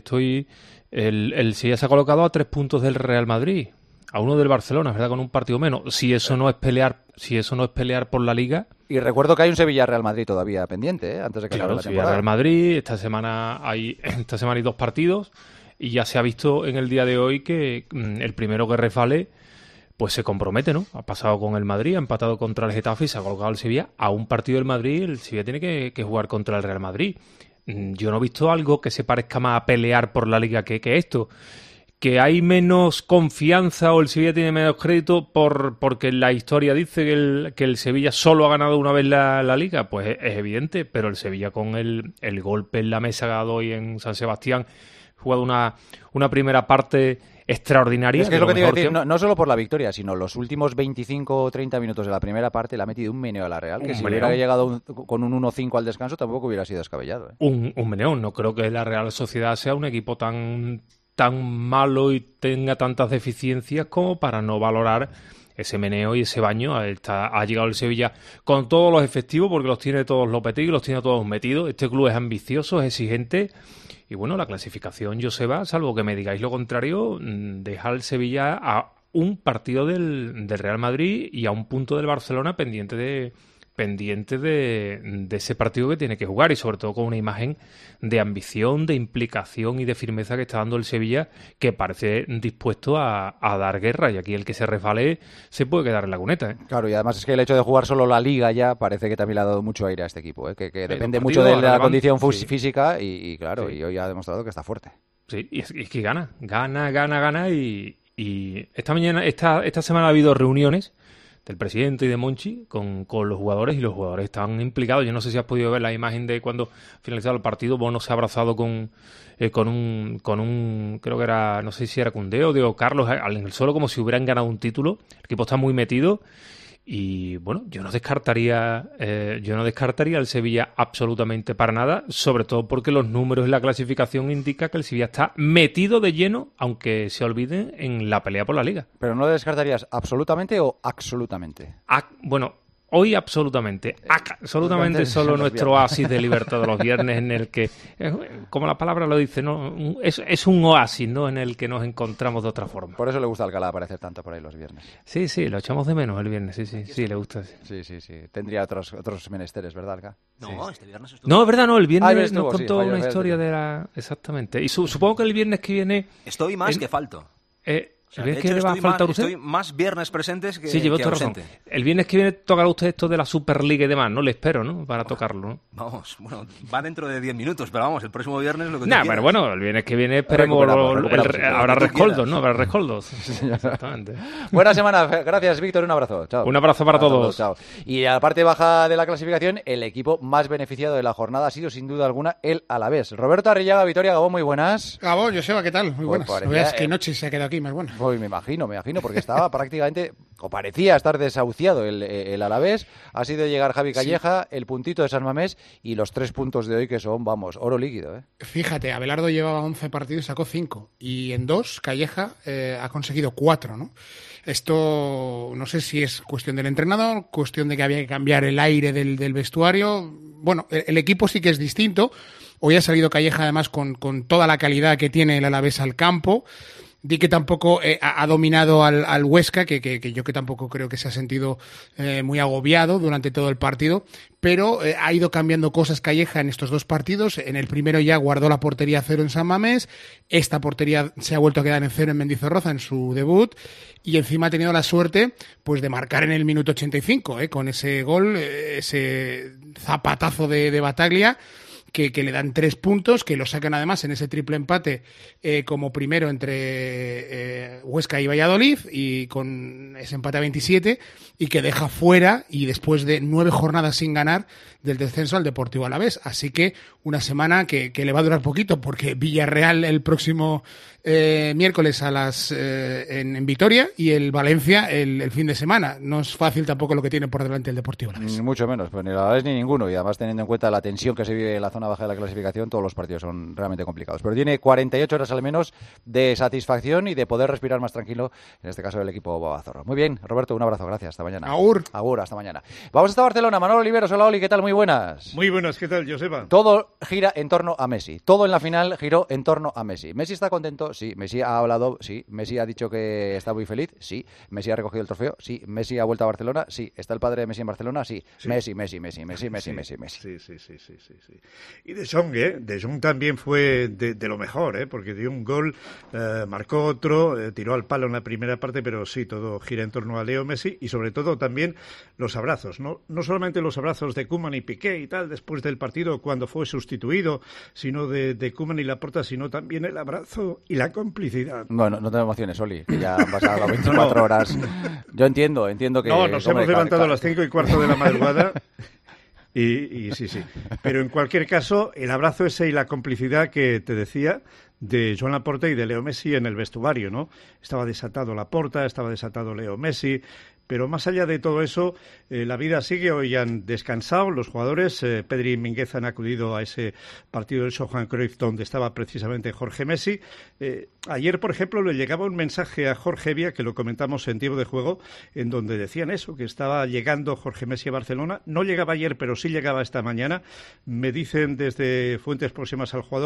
[SPEAKER 6] el Sevilla se ha colocado a 3 puntos del Real Madrid, a 1 del Barcelona, ¿verdad? Con un partido menos. Si eso no es pelear por la Liga.
[SPEAKER 3] Y recuerdo que hay un Sevilla-Real Madrid todavía pendiente, antes de que acabe la temporada.
[SPEAKER 6] Sevilla-Real Madrid, esta semana hay 2 partidos y ya se ha visto en el día de hoy que el primero que refale pues se compromete, ¿no? Ha pasado con el Madrid, ha empatado contra el Getafe y se ha colocado el Sevilla a un partido del Madrid. El Sevilla tiene que jugar contra el Real Madrid. Yo no he visto algo que se parezca más a pelear por la Liga que esto. Que hay menos confianza o el Sevilla tiene menos crédito porque la historia dice que el Sevilla solo ha ganado una vez la Liga, pues es evidente, pero el Sevilla con el golpe en la mesa dado hoy en San Sebastián, ha jugado una primera parte extraordinaria.
[SPEAKER 3] Es que es lo que te iba a decir, no solo por la victoria, sino los últimos 25 o 30 minutos de la primera parte le ha metido un meneo a la Real, que si hubiera llegado con un 1-5 al descanso tampoco hubiera sido descabellado.
[SPEAKER 6] Un meneo, no creo que la Real Sociedad sea un equipo tan malo y tenga tantas deficiencias como para no valorar ese meneo y ese baño. Ha llegado el Sevilla con todos los efectivos, porque los tiene todos Lopetegui, los tiene todos metidos. Este club es ambicioso, es exigente Y bueno, la clasificación, Joseba, salvo que me digáis lo contrario, deja al Sevilla a un partido del Real Madrid y a un punto del Barcelona pendiente de ese partido que tiene que jugar, y sobre todo con una imagen de ambición, de implicación y de firmeza que está dando el Sevilla, que parece dispuesto a dar guerra, y aquí el que se resbale se puede quedar en la cuneta, ¿eh?
[SPEAKER 3] Claro, y además es que el hecho de jugar solo la Liga ya parece que también le ha dado mucho aire a este equipo, ¿eh? Que depende mucho de la condición física y claro, y hoy ha demostrado que está fuerte.
[SPEAKER 6] Sí, y es que gana y esta semana ha habido reuniones del presidente y de Monchi con los jugadores, y los jugadores están implicados. Yo no sé si has podido ver la imagen de cuando finalizado el partido. Bono se ha abrazado con un creo que era, no sé si era Koundé o Diego Carlos en el suelo, como si hubieran ganado un título. El equipo está muy metido. Y bueno, yo no descartaría al Sevilla absolutamente para nada, sobre todo porque los números en la clasificación indican que el Sevilla está metido de lleno, aunque se olviden, en la pelea por la Liga.
[SPEAKER 3] ¿Pero no lo descartarías absolutamente o absolutamente?
[SPEAKER 6] Bueno, hoy absolutamente. Absolutamente solo nuestro oasis de libertad de los viernes, en el que, como la palabra lo dice, ¿no? Es un oasis, ¿no?, en el que nos encontramos de otra forma.
[SPEAKER 3] Por eso le gusta a Alcalá aparecer tanto por ahí los viernes.
[SPEAKER 6] Sí, lo echamos de menos el viernes, sí, le gusta.
[SPEAKER 3] Sí. Tendría otros menesteres, ¿verdad, Alcalá?
[SPEAKER 8] No, este viernes estuvo.
[SPEAKER 6] No, es verdad, no, el viernes nos contó una historia de la... Exactamente. Y supongo que el viernes que viene...
[SPEAKER 8] Estoy más que falto.
[SPEAKER 6] O sea, ¿ves que le va a faltar a usted?
[SPEAKER 8] Estoy más viernes presentes que,
[SPEAKER 6] sí, llevo toda
[SPEAKER 8] ausente.
[SPEAKER 6] Razón. El viernes que viene tocará usted esto de la Superliga y demás, ¿no? Le espero, ¿no? Para tocarlo, ¿no?
[SPEAKER 8] Vamos, bueno, va dentro de 10 minutos, pero vamos, el próximo viernes lo que tú
[SPEAKER 6] quieras.
[SPEAKER 8] Pero
[SPEAKER 6] bueno, el viernes que viene esperemos habrá rescoldos, ¿no? Habrá rescoldos. Sí, exactamente.
[SPEAKER 3] Buena semana, gracias, Víctor, un abrazo. Chao.
[SPEAKER 6] Un abrazo para todos.
[SPEAKER 3] Chao. Y a la parte baja de la clasificación, el equipo más beneficiado de la jornada ha sido, sin duda alguna, el Alavés. Roberto Arrillaga, Vitoria Gabón, muy buenas.
[SPEAKER 7] Gabón, Joseba, ¿qué tal? Muy buenas. No veas qué noche se ha quedado aquí, más buena.
[SPEAKER 3] Pues me imagino, porque estaba prácticamente, o parecía estar desahuciado el Alavés. Ha sido llegar Javi Calleja, el puntito de San Mamés y los 3 puntos de hoy que son, vamos, oro líquido, ¿eh?
[SPEAKER 7] Fíjate, Abelardo llevaba 11 partidos y sacó 5. Y en 2, Calleja ha conseguido 4, ¿no? Esto no sé si es cuestión del entrenador, cuestión de que había que cambiar el aire del vestuario. Bueno, el equipo sí que es distinto. Hoy ha salido Calleja además con toda la calidad que tiene el Alavés al campo. Di que tampoco ha dominado al Huesca, que yo que tampoco creo que se ha sentido muy agobiado durante todo el partido, pero ha ido cambiando cosas Calleja en estos 2 partidos. En el primero ya guardó la portería 0 en San Mamés, esta portería se ha vuelto a quedar en 0 en Mendizorroza en su debut, y encima ha tenido la suerte pues de marcar en el minuto 85, con ese gol, ese zapatazo de Bataglia, que le dan 3 puntos, que lo sacan además en ese triple empate como primero entre Huesca y Valladolid, y con ese empate a 27, y que deja fuera, y después de 9 jornadas sin ganar, del descenso al Deportivo Alavés. Así que una semana que le va a durar poquito, porque Villarreal el próximo miércoles en Vitoria, y el Valencia el fin de semana. No es fácil tampoco lo que tiene por delante el Deportivo Alavés.
[SPEAKER 3] Mucho menos, pues ni el Alavés ni ninguno, y además teniendo en cuenta la tensión que se vive en la zona baja de la clasificación, todos los partidos son realmente complicados. Pero tiene 48 horas al menos de satisfacción y de poder respirar más tranquilo, en este caso el equipo Babazorro. Muy bien, Roberto, un abrazo, gracias, hasta mañana. Agur, hasta mañana. Vamos hasta Barcelona, Manolo Oliveros, hola Oli, ¿qué tal? Muy buenas.
[SPEAKER 9] Muy buenas, ¿qué tal, Joseba?
[SPEAKER 3] Todo gira en torno a Messi, todo en la final giró en torno a Messi. Messi está contento, sí. Messi ha hablado, sí. Messi ha dicho que está muy feliz, sí. Messi ha recogido el trofeo, sí. Messi ha vuelto a Barcelona, sí. ¿Está el padre de Messi en Barcelona? Sí. Messi.
[SPEAKER 9] Sí. Y De Jong también fue de lo mejor, porque dio un gol, marcó otro, tiró al palo en la primera parte, pero sí, todo gira en torno a Leo Messi, y sobre todo también los abrazos, no solamente los abrazos de Koeman y Piqué y tal, después del partido cuando fue sustituido, sino de Koeman y Laporta, sino también el abrazo y la complicidad.
[SPEAKER 3] Bueno, no te emociones, Oli, que ya han pasado las 24 horas. Yo entiendo que...
[SPEAKER 9] No, nos hemos levantado a las 5:15 de la madrugada... Y sí. Pero en cualquier caso, el abrazo ese y la complicidad que te decía de Joan Laporta y de Leo Messi en el vestuario, ¿no? Estaba desatado Laporta, estaba desatado Leo Messi, pero más allá de todo eso, la vida sigue. Hoy han descansado los jugadores. Pedri y Mínguez han acudido a ese partido del Johan Cruyff donde estaba precisamente Jorge Messi. Ayer, por ejemplo, le llegaba un mensaje a Jorge Vía, que lo comentamos en Tiempo de Juego, en donde decían eso, que estaba llegando Jorge Messi a Barcelona. No llegaba ayer, pero sí llegaba esta mañana. Me dicen desde fuentes próximas al jugador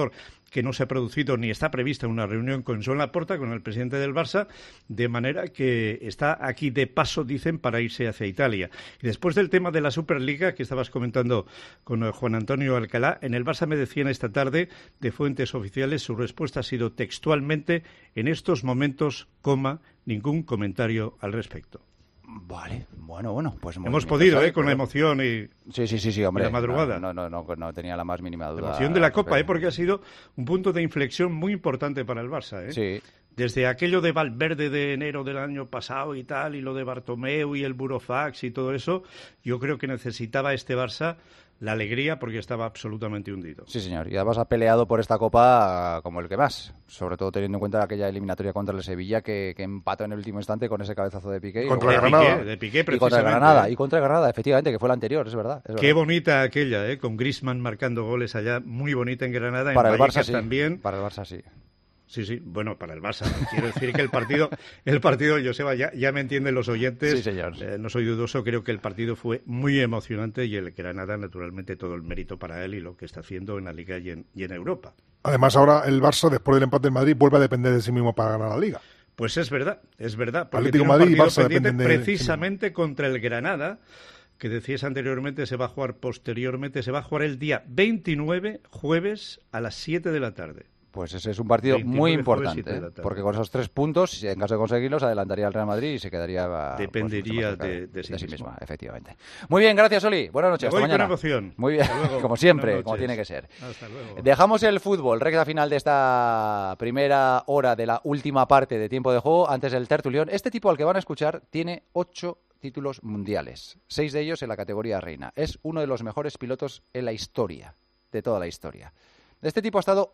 [SPEAKER 9] que no se ha producido ni está prevista una reunión con Joan Laporta, con el presidente del Barça, de manera que está aquí de paso, dicen, para irse hacia Italia. Y después del tema de la Superliga, que estabas comentando con Juan Antonio Alcalá, en el Barça me decían esta tarde, de fuentes oficiales, su respuesta ha sido textualmente: en estos momentos, ningún comentario al respecto.
[SPEAKER 3] Vale, bueno, pues
[SPEAKER 9] hemos podido, con la emoción y
[SPEAKER 3] sí, hombre,
[SPEAKER 9] la madrugada.
[SPEAKER 3] No tenía la más mínima duda.
[SPEAKER 9] La emoción de la Copa, porque ha sido un punto de inflexión muy importante para el Barça,
[SPEAKER 3] Sí.
[SPEAKER 9] Desde aquello de Valverde de enero del año pasado y tal, y lo de Bartomeu y el Burofax y todo eso, yo creo que necesitaba este Barça la alegría porque estaba absolutamente hundido.
[SPEAKER 3] Sí, señor. Y además ha peleado por esta Copa como el que más. Sobre todo teniendo en cuenta aquella eliminatoria contra el Sevilla que empató en el último instante con ese cabezazo de Piqué.
[SPEAKER 9] Contra el Granada. De Piqué, precisamente.
[SPEAKER 3] Y contra el Granada, efectivamente, que fue la anterior, es verdad.
[SPEAKER 9] Qué bonita aquella, con Griezmann marcando goles allá. Muy bonita en Granada.
[SPEAKER 3] Para
[SPEAKER 9] en
[SPEAKER 3] el Barça sí.
[SPEAKER 9] También.
[SPEAKER 3] Para el Barça sí.
[SPEAKER 9] Sí, bueno, para el Barça. Quiero decir que el partido, Joseba, ya me entienden los oyentes.
[SPEAKER 3] Sí, señor.
[SPEAKER 9] No soy dudoso, creo que el partido fue muy emocionante y el Granada, naturalmente, todo el mérito para él y lo que está haciendo en la Liga y en Europa.
[SPEAKER 2] Además, ahora el Barça, después del empate en Madrid, vuelve a depender de sí mismo para ganar la Liga.
[SPEAKER 9] Pues es verdad. Porque
[SPEAKER 2] Atlético
[SPEAKER 9] tiene un
[SPEAKER 2] Madrid y
[SPEAKER 9] partido
[SPEAKER 2] Barça
[SPEAKER 9] pendiente
[SPEAKER 2] dependen de
[SPEAKER 9] precisamente sí contra el Granada, que decías anteriormente, se va a jugar posteriormente, se va a jugar el día 29, jueves, a las 7 de la tarde.
[SPEAKER 3] Pues ese es un partido muy importante, porque con esos 3 puntos, en caso de conseguirlos, adelantaría al Real Madrid y se quedaría...
[SPEAKER 9] Dependería de sí
[SPEAKER 3] misma, efectivamente. Muy bien, gracias, Oli. Buenas noches, hasta mañana.
[SPEAKER 9] Emoción.
[SPEAKER 3] Muy bien, como siempre, como tiene que ser.
[SPEAKER 9] Hasta luego.
[SPEAKER 3] Dejamos el fútbol, recta final de esta primera hora de la última parte de tiempo de juego, antes del tertulión. Este tipo al que van a escuchar tiene 8 títulos mundiales, 6 de ellos en la categoría reina. Es uno de los mejores pilotos en la historia, de toda la historia. Este tipo ha estado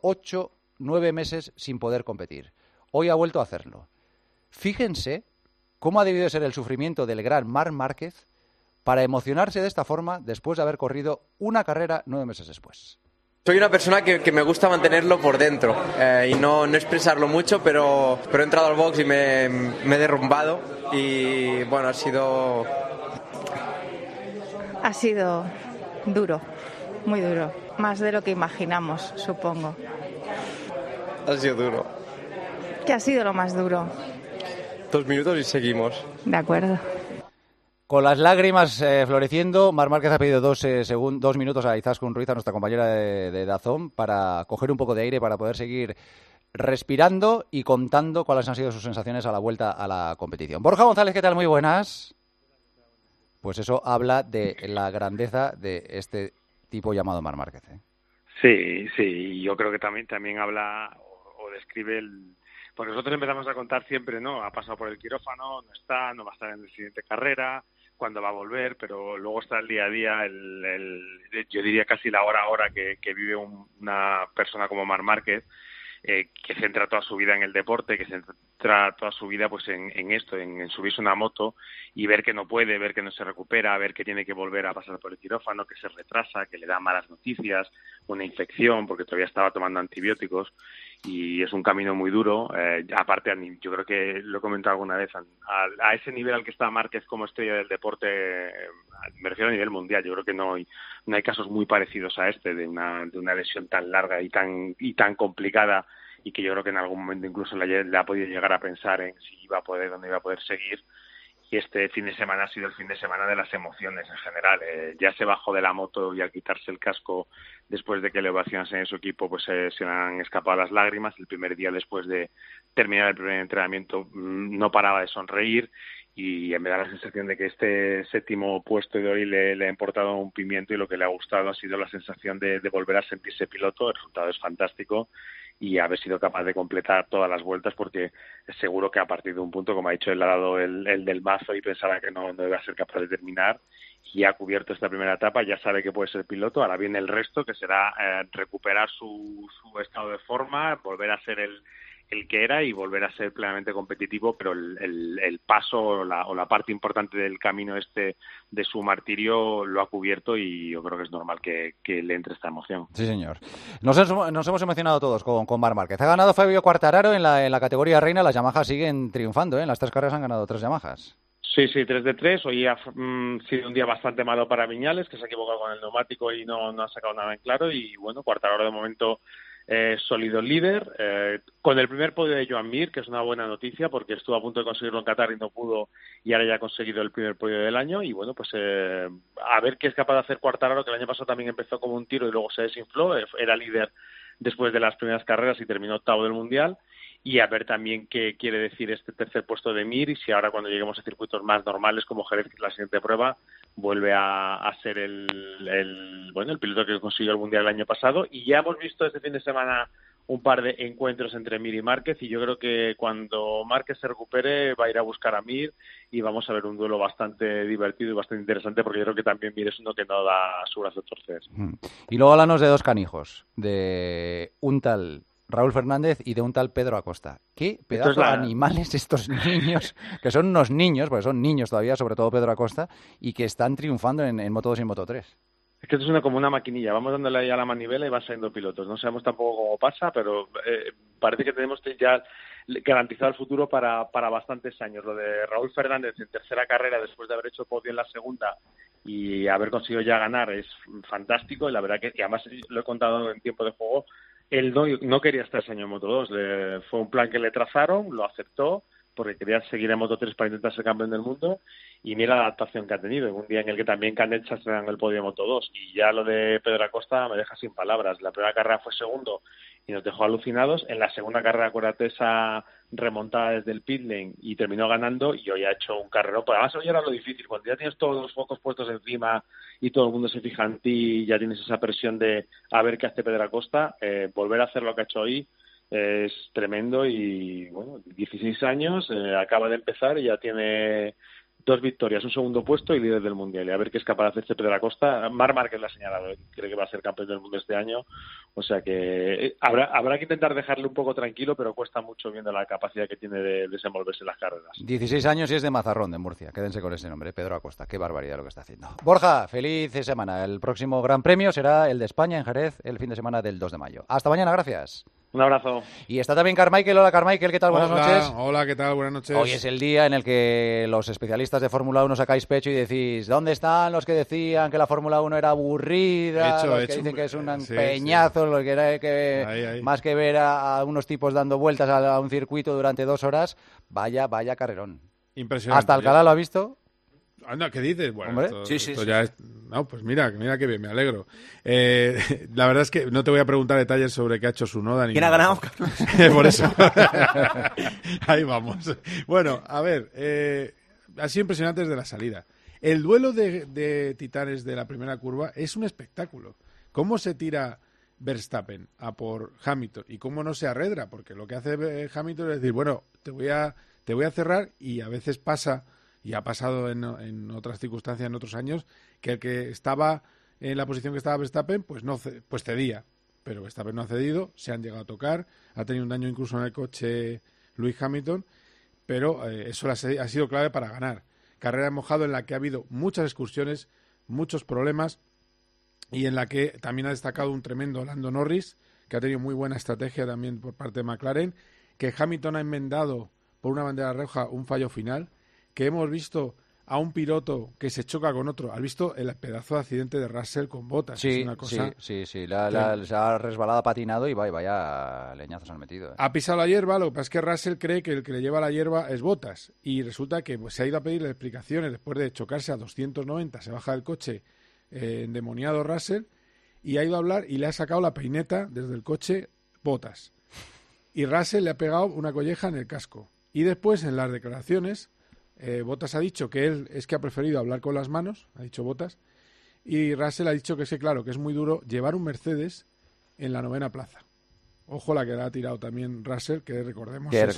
[SPEAKER 3] 9 meses sin poder competir. Hoy ha vuelto a hacerlo. Fíjense cómo ha debido ser el sufrimiento del gran Marc Márquez para emocionarse de esta forma después de haber corrido una carrera 9 meses después.
[SPEAKER 10] Soy una persona que me gusta mantenerlo por dentro y no expresarlo mucho, pero he entrado al box y me he derrumbado y bueno, ha sido
[SPEAKER 11] duro, muy duro, más de lo que imaginamos, supongo.
[SPEAKER 10] Ha sido duro.
[SPEAKER 11] ¿Qué ha sido lo más duro?
[SPEAKER 10] 2 minutos y seguimos.
[SPEAKER 11] De acuerdo.
[SPEAKER 3] Con las lágrimas floreciendo, Marc Márquez ha pedido 2 minutos a Izaskun Ruiz, a nuestra compañera de Dazón, para coger un poco de aire, para poder seguir respirando y contando cuáles han sido sus sensaciones a la vuelta a la competición. Borja González, ¿qué tal? Muy buenas. Pues eso habla de la grandeza de este tipo llamado Marc Márquez.
[SPEAKER 12] Sí, yo creo que también habla o describe porque nosotros empezamos a contar siempre, ¿no? Ha pasado por el quirófano, no va a estar en la siguiente carrera, cuándo va a volver, pero luego está el día a día, yo diría casi la hora a hora que vive una persona como Marc Márquez, que centra toda su vida en el deporte, que centra toda su vida pues en esto, en subirse una moto y ver que no puede, ver que no se recupera, ver que tiene que volver a pasar por el quirófano, que se retrasa, que le da malas noticias, una infección porque todavía estaba tomando antibióticos y es un camino muy duro. Aparte, yo creo que lo he comentado alguna vez, a ese nivel al que está Márquez como estrella del deporte, me refiero a nivel mundial, yo creo que no hay casos muy parecidos a este de una lesión tan larga y tan complicada, y que yo creo que en algún momento incluso le ha podido llegar a pensar en si iba a poder, dónde iba a poder seguir. Y este fin de semana ha sido el fin de semana de las emociones en general. Ya se bajó de la moto y al quitarse el casco, después de que le ovacionasen en su equipo, pues se han escapado las lágrimas. El primer día después de terminar el primer entrenamiento no paraba de sonreír, y me da la sensación de que este 7º puesto de hoy le ha importado un pimiento, y lo que le ha gustado ha sido la sensación de volver a sentirse piloto. El resultado es fantástico y haber sido capaz de completar todas las vueltas, porque seguro que a partir de un punto, como ha dicho, él ha dado el del mazo y pensaba que no iba a ser capaz de terminar, y ha cubierto esta primera etapa, ya sabe que puede ser piloto. Ahora viene el resto, que será recuperar su estado de forma, volver a ser el que era y volver a ser plenamente competitivo, pero el paso o la parte importante del camino de su martirio lo ha cubierto, y yo creo que es normal que le entre esta emoción.
[SPEAKER 3] Sí, señor. Nos hemos emocionado todos con Marc Márquez. Ha ganado Fabio Quartararo en la categoría reina. Las Yamahas siguen triunfando, ¿eh? En las 3 carreras han ganado 3 Yamahas.
[SPEAKER 12] Sí, 3 de 3. Hoy ha sido un día bastante malo para Viñales, que se ha equivocado con el neumático y no ha sacado nada en claro. Y bueno, Quartararo de momento sólido líder, con el primer podio de Joan Mir, que es una buena noticia porque estuvo a punto de conseguirlo en Qatar y no pudo, y ahora ya ha conseguido el primer podio del año. Y bueno, pues a ver qué es capaz de hacer Quartararo, que el año pasado también empezó como un tiro y luego se desinfló, era líder después de las primeras carreras y terminó octavo del Mundial. Y a ver también qué quiere decir este tercer puesto de Mir, y si ahora cuando lleguemos a circuitos más normales como Jerez, que es la siguiente prueba, vuelve a ser el piloto que consiguió el Mundial el año pasado. Y ya hemos visto este fin de semana un par de encuentros entre Mir y Márquez, y yo creo que cuando Márquez se recupere va a ir a buscar a Mir y vamos a ver un duelo bastante divertido y bastante interesante, porque yo creo que también Mir es uno que no da su brazo a torcer.
[SPEAKER 3] Y luego háblanos de dos canijos, de un tal Raúl Fernández y de un tal Pedro Acosta. ¿Qué pedazo de animales estos niños? Que son unos niños, porque son niños todavía, sobre todo Pedro Acosta, y que están triunfando en Moto2 y en Moto3.
[SPEAKER 12] Es que esto es como una maquinilla, vamos dándole ahí a la manivela y van saliendo pilotos. No sabemos tampoco cómo pasa, pero parece que tenemos ya garantizado el futuro para bastantes años. Lo de Raúl Fernández en tercera carrera, después de haber hecho podio en la segunda y haber conseguido ya ganar, es fantástico. Y la verdad que, y además lo he contado en tiempo de juego, él no quería estar ese año en Moto2. Fue un plan que le trazaron, lo aceptó, porque quería seguir en Moto3 para intentar ser campeón del mundo, y mira la adaptación que ha tenido, en un día en el que también Canet se ha en el podio de Moto2. Y ya lo de Pedro Acosta me deja sin palabras. La primera carrera fue segundo y nos dejó alucinados. En la segunda carrera, acuérdate, esa remontada desde el pit lane y terminó ganando, y hoy ha hecho un carrerón. Pero además hoy era lo difícil, cuando ya tienes todos los focos puestos encima y todo el mundo se fija en ti y ya tienes esa presión de a ver qué hace Pedro Acosta, volver a hacer lo que ha hecho hoy es tremendo. Y bueno, 16 años, acaba de empezar y ya tiene 2 victorias, un segundo puesto y líder del Mundial. Y a ver qué es capaz de hacer este Pedro Acosta. Marc Márquez lo ha señalado, cree que va a ser campeón del mundo este año. O sea que habrá que intentar dejarle un poco tranquilo, pero cuesta mucho viendo la capacidad que tiene de desenvolverse en las carreras.
[SPEAKER 3] 16 años y es de Mazarrón, de Murcia. Quédense con ese nombre, Pedro Acosta. Qué barbaridad lo que está haciendo. Borja, feliz semana. El próximo Gran Premio será el de España en Jerez el fin de semana del 2 de mayo. Hasta mañana, gracias.
[SPEAKER 12] Un abrazo.
[SPEAKER 3] Y está también Carmichael. Hola, Carmichael, ¿qué tal? Buenas noches.
[SPEAKER 13] Hola, ¿qué tal? Buenas noches.
[SPEAKER 3] Hoy es el día en el que los especialistas de Fórmula 1 sacáis pecho y decís, ¿dónde están los que decían que la Fórmula 1 era aburrida? Los que dicen que es un peñazo, los que era que más que ver a unos tipos dando vueltas a un circuito durante 2 horas. Vaya carrerón.
[SPEAKER 13] Impresionante.
[SPEAKER 3] ¿Hasta Alcalá lo ha visto?
[SPEAKER 13] Anda, ¿qué dices? Bueno,
[SPEAKER 3] esto
[SPEAKER 13] ya es... No, pues mira que bien, me alegro. La verdad es que no te voy a preguntar detalles sobre qué ha hecho Tsunoda.
[SPEAKER 8] ¿Quién ha ganado?
[SPEAKER 13] Por eso. Ahí vamos. Bueno, a ver, ha sido impresionante desde la salida. El duelo de titanes de la primera curva es un espectáculo. ¿Cómo se tira Verstappen a por Hamilton y cómo no se arredra? Porque lo que hace Hamilton es decir, bueno, te voy a cerrar, y a veces pasa... Y ha pasado en otras circunstancias, en otros años, que el que estaba en la posición que estaba Verstappen, pues cedía. Pero Verstappen no ha cedido, se han llegado a tocar, ha tenido un daño incluso en el coche Lewis Hamilton, pero eso ha sido clave para ganar. Carrera en mojado en la que ha habido muchas excursiones, muchos problemas, y en la que también ha destacado un tremendo Lando Norris, que ha tenido muy buena estrategia también por parte de McLaren, que Hamilton ha enmendado por una bandera roja un fallo final, que hemos visto a un piloto que se choca con otro. ¿Has visto el pedazo de accidente de Russell con Bottas?
[SPEAKER 3] Sí,
[SPEAKER 13] es una cosa...
[SPEAKER 3] sí. Se ha resbalado, ha patinado y vaya leñazos han metido.
[SPEAKER 13] Ha pisado la hierba, lo que pasa es que Russell cree que el que le lleva la hierba es Bottas. Y resulta que se ha ido a pedirle explicaciones después de chocarse a 290. Se baja del coche endemoniado Russell y ha ido a hablar y le ha sacado la peineta desde el coche Bottas. Y Russell le ha pegado una colleja en el casco. Y después, en las declaraciones... Bottas ha dicho que él es que ha preferido hablar con las manos, ha dicho Bottas, y Russell ha dicho que claro, que es muy duro llevar un Mercedes en la 9ª plaza. Ojo la que le ha tirado también Russell, que recordemos que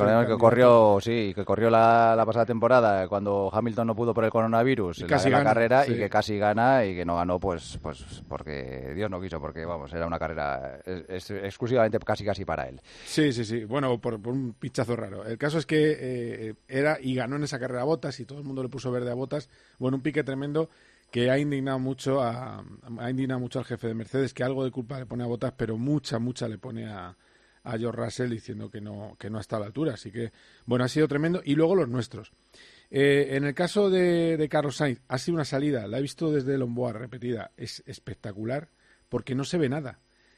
[SPEAKER 3] corrió la pasada temporada cuando Hamilton no pudo por el coronavirus en la carrera, y que casi gana, y que no ganó pues porque Dios no quiso, porque vamos, era una carrera exclusivamente casi para él.
[SPEAKER 13] Sí, bueno, por un pinchazo raro. El caso es que ganó en esa carrera a Bottas y todo el mundo le puso verde a Bottas. Bueno, un pique tremendo que ha indignado mucho al jefe de Mercedes, que algo de culpa le pone a Bottas, pero mucha le pone a George Russell, diciendo que no está a la altura. Así que, bueno, ha sido tremendo. Y luego los nuestros. En el caso de Carlos Sainz, ha sido una salida, la he visto desde Lomboa repetida, es espectacular, porque no se ve nada.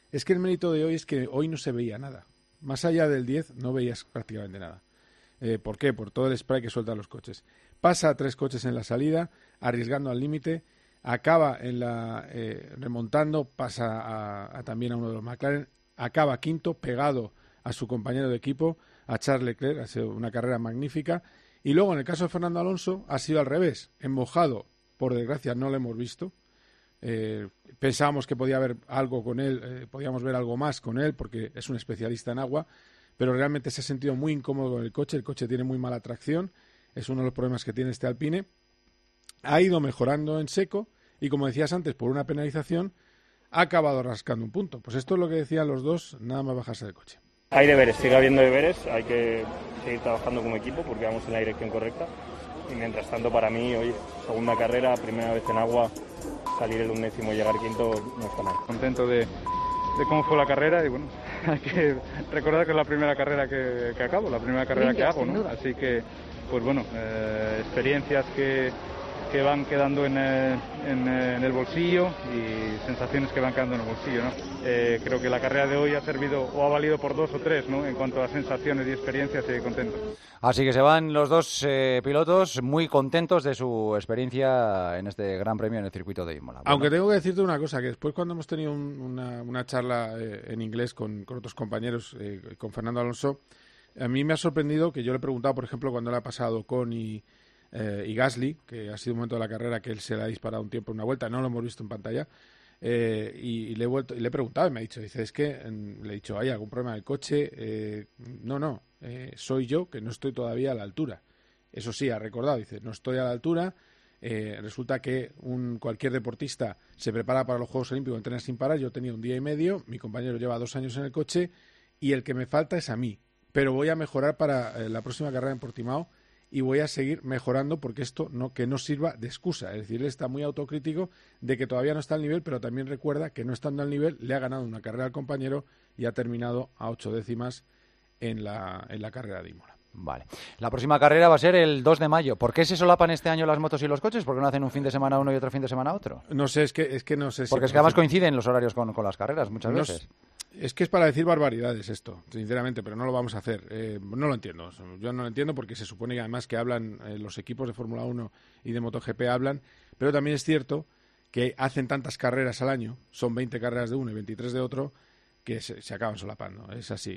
[SPEAKER 13] Es que el mérito de hoy es que hoy no se veía nada. Más allá del 10 no veías prácticamente nada. ¿Por qué? Por todo el spray que sueltan los coches. Pasa a 3 coches en la salida, arriesgando al límite, acaba en remontando, pasa también a uno de los McLaren, acaba quinto, pegado a su compañero de equipo, a Charles Leclerc. Ha sido una carrera magnífica. Y luego, en el caso de Fernando Alonso, ha sido al revés. Embojado, por desgracia, no lo hemos visto. Pensábamos que podía haber algo con él, podíamos ver algo más con él, porque es un especialista en agua, pero realmente se ha sentido muy incómodo con el coche tiene muy mala tracción, es uno de los problemas que tiene este Alpine. Ha ido mejorando en seco y, como decías antes, por una penalización ha acabado rascando un punto. Pues esto es lo que decían los dos, nada más bajarse del coche.
[SPEAKER 14] Hay deberes, sigue habiendo deberes, hay que seguir trabajando como equipo porque vamos en la dirección correcta. Y mientras tanto, para mí, hoy, segunda carrera, primera vez en agua, salir el 11º y llegar quinto no está mal.
[SPEAKER 17] Contento de cómo fue la carrera y bueno, hay que recordar que es la primera carrera que acabo, la primera carrera que hago, ¿no? Así que, pues bueno, experiencias que van quedando en el bolsillo y sensaciones que van quedando en el bolsillo, ¿no? Creo que la carrera de hoy ha servido o ha valido por 2 o 3, ¿no? En cuanto a sensaciones y experiencias, contento.
[SPEAKER 3] Así que se van los dos pilotos muy contentos de su experiencia en este Gran Premio en el circuito de Imola. Bueno.
[SPEAKER 13] Aunque tengo que decirte una cosa, que después cuando hemos tenido una charla en inglés con otros compañeros, con Fernando Alonso, a mí me ha sorprendido que yo le he preguntado, por ejemplo, cuando le ha pasado Ocon y Gasly, que ha sido un momento de la carrera que él se le ha disparado un tiempo en una vuelta, no lo hemos visto en pantalla, y le he preguntado y me ha dicho, le he dicho, ¿hay algún problema del coche? No, soy yo que no estoy todavía a la altura. Eso sí, ha recordado, dice, no estoy a la altura. Resulta que cualquier deportista se prepara para los Juegos Olímpicos, entrena sin parar. Yo tenía 1 día y medio, mi compañero lleva 2 años en el coche y el que me falta es a mí. Pero voy a mejorar para la próxima carrera en Portimao y voy a seguir mejorando porque esto que no sirva de excusa. Es decir, él está muy autocrítico de que todavía no está al nivel, pero también recuerda que no estando al nivel le ha ganado una carrera al compañero y ha terminado a 8 décimas en la carrera de Imola.
[SPEAKER 3] Vale. La próxima carrera va a ser el 2 de mayo. ¿Por qué se solapan este año las motos y los coches? ¿Por qué no hacen un fin de semana uno y otro fin de semana otro?
[SPEAKER 13] No sé, es que no sé si...
[SPEAKER 3] Porque es que además coinciden los horarios con las carreras muchas veces.
[SPEAKER 13] Es que es para decir barbaridades esto, sinceramente, pero no lo vamos a hacer. No lo entiendo. Yo no lo entiendo porque se supone que además que hablan los equipos de Fórmula 1 y de MotoGP hablan, pero también es cierto que hacen tantas carreras al año, son 20 carreras de uno y 23 de otro, que se acaban solapando. Es así.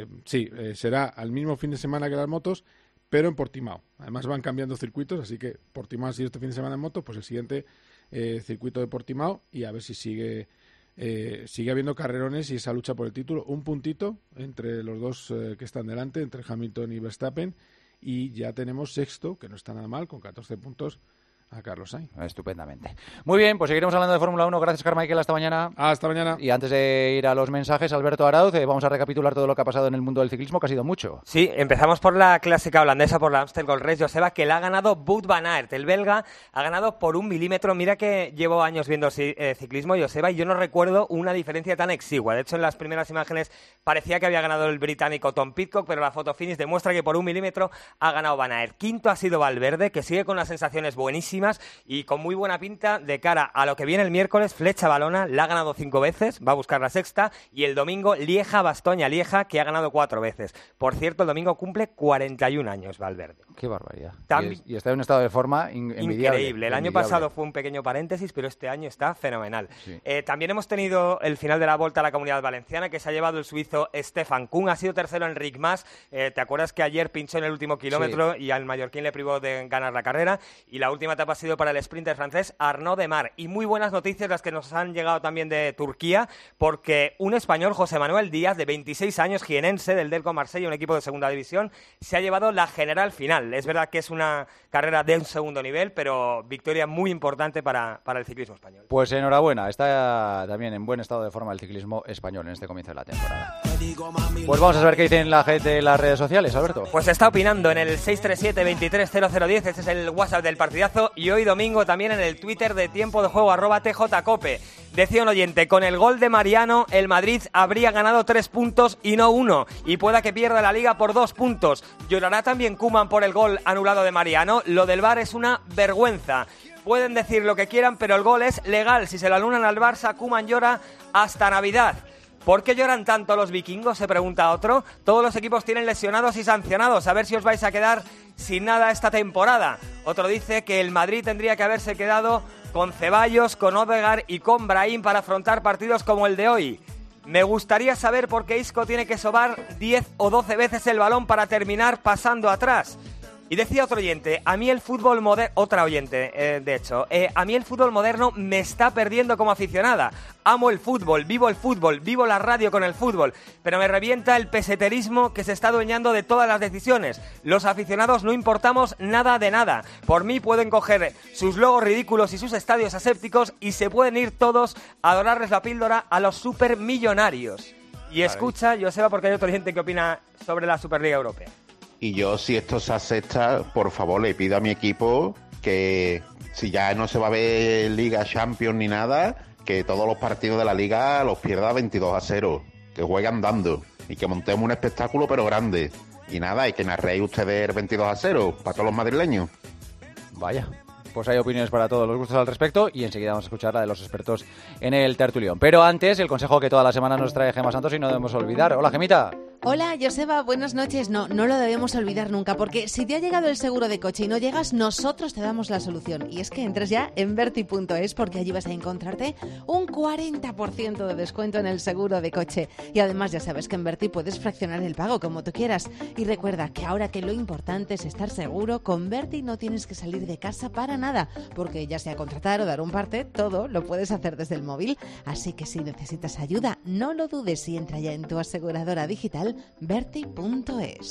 [SPEAKER 13] Será al mismo fin de semana que las motos, pero en Portimao. Además van cambiando circuitos, así que Portimao ha sido este fin de semana en moto, pues el siguiente circuito de Portimao y a ver si sigue habiendo carrerones y esa lucha por el título. Un puntito entre los dos que están delante, entre Hamilton y Verstappen, y ya tenemos sexto, que no está nada mal, con 14 puntos, a Carlos Sainz.
[SPEAKER 3] Estupendamente. Muy bien, pues seguiremos hablando de Fórmula 1. Gracias, Carmichael. Hasta mañana.
[SPEAKER 13] Hasta mañana.
[SPEAKER 3] Y antes de ir a los mensajes, Alberto Arauz, vamos a recapitular todo lo que ha pasado en el mundo del ciclismo, que ha sido mucho.
[SPEAKER 18] Sí, empezamos por la clásica holandesa, por la Amstel Gold Race, Joseba, que la ha ganado Wout van Aert. El belga ha ganado por 1 milímetro. Mira que llevo años viendo ciclismo, Joseba, y yo no recuerdo una diferencia tan exigua. De hecho, en las primeras imágenes parecía que había ganado el británico Tom Pidcock, pero la foto finish demuestra que por 1 milímetro ha ganado Van Aert. Quinto ha sido Valverde, que sigue con las sensaciones buenísimas y con muy buena pinta de cara a lo que viene el miércoles. Flecha Valona la ha ganado 5 veces, va a buscar la sexta, y el domingo Lieja-Bastoña-Lieja, que ha ganado 4 veces. Por cierto, el domingo cumple 41 años Valverde.
[SPEAKER 3] Qué barbaridad. Y está en un estado de forma envidiable.
[SPEAKER 18] Increíble. El año pasado fue un pequeño paréntesis, pero este año está fenomenal. Sí. También hemos tenido el final de la Volta a la Comunidad Valenciana, que se ha llevado el suizo Stefan Kuhn. Ha sido tercero Enric Mas. ¿Te acuerdas que ayer pinchó en el último kilómetro? Sí. Y al mallorquín le privó de ganar la carrera? Y la última etapa ha sido para el sprinter francés Arnaud Demar. Y muy buenas noticias las que nos han llegado también de Turquía, porque un español, José Manuel Díaz, de 26 años, jienense del Delco Marsella, un equipo de segunda división, se ha llevado la general final. Es verdad que es una carrera de un segundo nivel, pero victoria muy importante para el ciclismo español.
[SPEAKER 3] Pues enhorabuena, está también en buen estado de forma el ciclismo español en este comienzo de la temporada. Pues vamos a saber qué dicen la gente en las redes sociales, Alberto.
[SPEAKER 18] Pues está opinando en el 637-230010, ese es el WhatsApp del partidazo, y hoy domingo también en el Twitter de Tiempo de Juego, @TJCope. Decía un oyente, con el gol de Mariano, el Madrid habría ganado 3 puntos y no 1, y pueda que pierda la Liga por 2 puntos. ¿Llorará también Koeman por el gol anulado de Mariano? Lo del VAR es una vergüenza. Pueden decir lo que quieran, pero el gol es legal. Si se lo anulan al Barça, Koeman llora hasta Navidad. ¿Por qué lloran tanto los vikingos?, se pregunta otro. Todos los equipos tienen lesionados y sancionados. A ver si os vais a quedar sin nada esta temporada. Otro dice que el Madrid tendría que haberse quedado con Ceballos, con Odegaard y con Brahim para afrontar partidos como el de hoy. Me gustaría saber por qué Isco tiene que sobar 10 o 12 veces el balón para terminar pasando atrás. Y decía otro oyente, a mí el fútbol moderno, otra oyente, a mí el fútbol moderno me está perdiendo como aficionada. Amo el fútbol, vivo la radio con el fútbol, pero me revienta el peseterismo que se está adueñando de todas las decisiones. Los aficionados no importamos nada de nada. Por mí pueden coger sus logos ridículos y sus estadios asépticos y se pueden ir todos a dorarles la píldora a los supermillonarios. Y escucha, Joseba, porque hay otro oyente que opina sobre la Superliga Europea.
[SPEAKER 19] Y yo, si esto se acepta, por favor, le pido a mi equipo que si ya no se va a ver Liga Champions ni nada, que todos los partidos de la Liga los pierda 22-0, que jueguen dando y que montemos un espectáculo pero grande. Y nada, y que narréis ustedes el 22-0 para todos los madrileños.
[SPEAKER 3] Vaya. Pues hay opiniones para todos los gustos al respecto y enseguida vamos a escuchar la de los expertos en el tertulión. Pero antes, el consejo que toda la semana nos trae Gemma Santos y no debemos olvidar. Hola, Gemita.
[SPEAKER 20] Hola, Joseba, buenas noches. No lo debemos olvidar nunca, porque si te ha llegado el seguro de coche y no llegas, nosotros te damos la solución. Y es que entres ya en Verti.es, porque allí vas a encontrarte un 40% de descuento en el seguro de coche. Y además ya sabes que en Verti puedes fraccionar el pago como tú quieras. Y recuerda que ahora que lo importante es estar seguro, con Verti no tienes que salir de casa para nada, porque ya sea contratar o dar un parte, todo lo puedes hacer desde el móvil. Así que si necesitas ayuda, no lo dudes y entra ya en tu aseguradora digital Verti.es.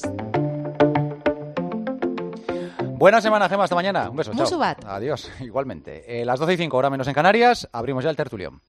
[SPEAKER 3] Buena semana, Gemma, hasta mañana. Un beso, chao.
[SPEAKER 20] Musubat.
[SPEAKER 3] Adiós, igualmente. Las 12:05, hora menos en Canarias, abrimos ya el tertulión.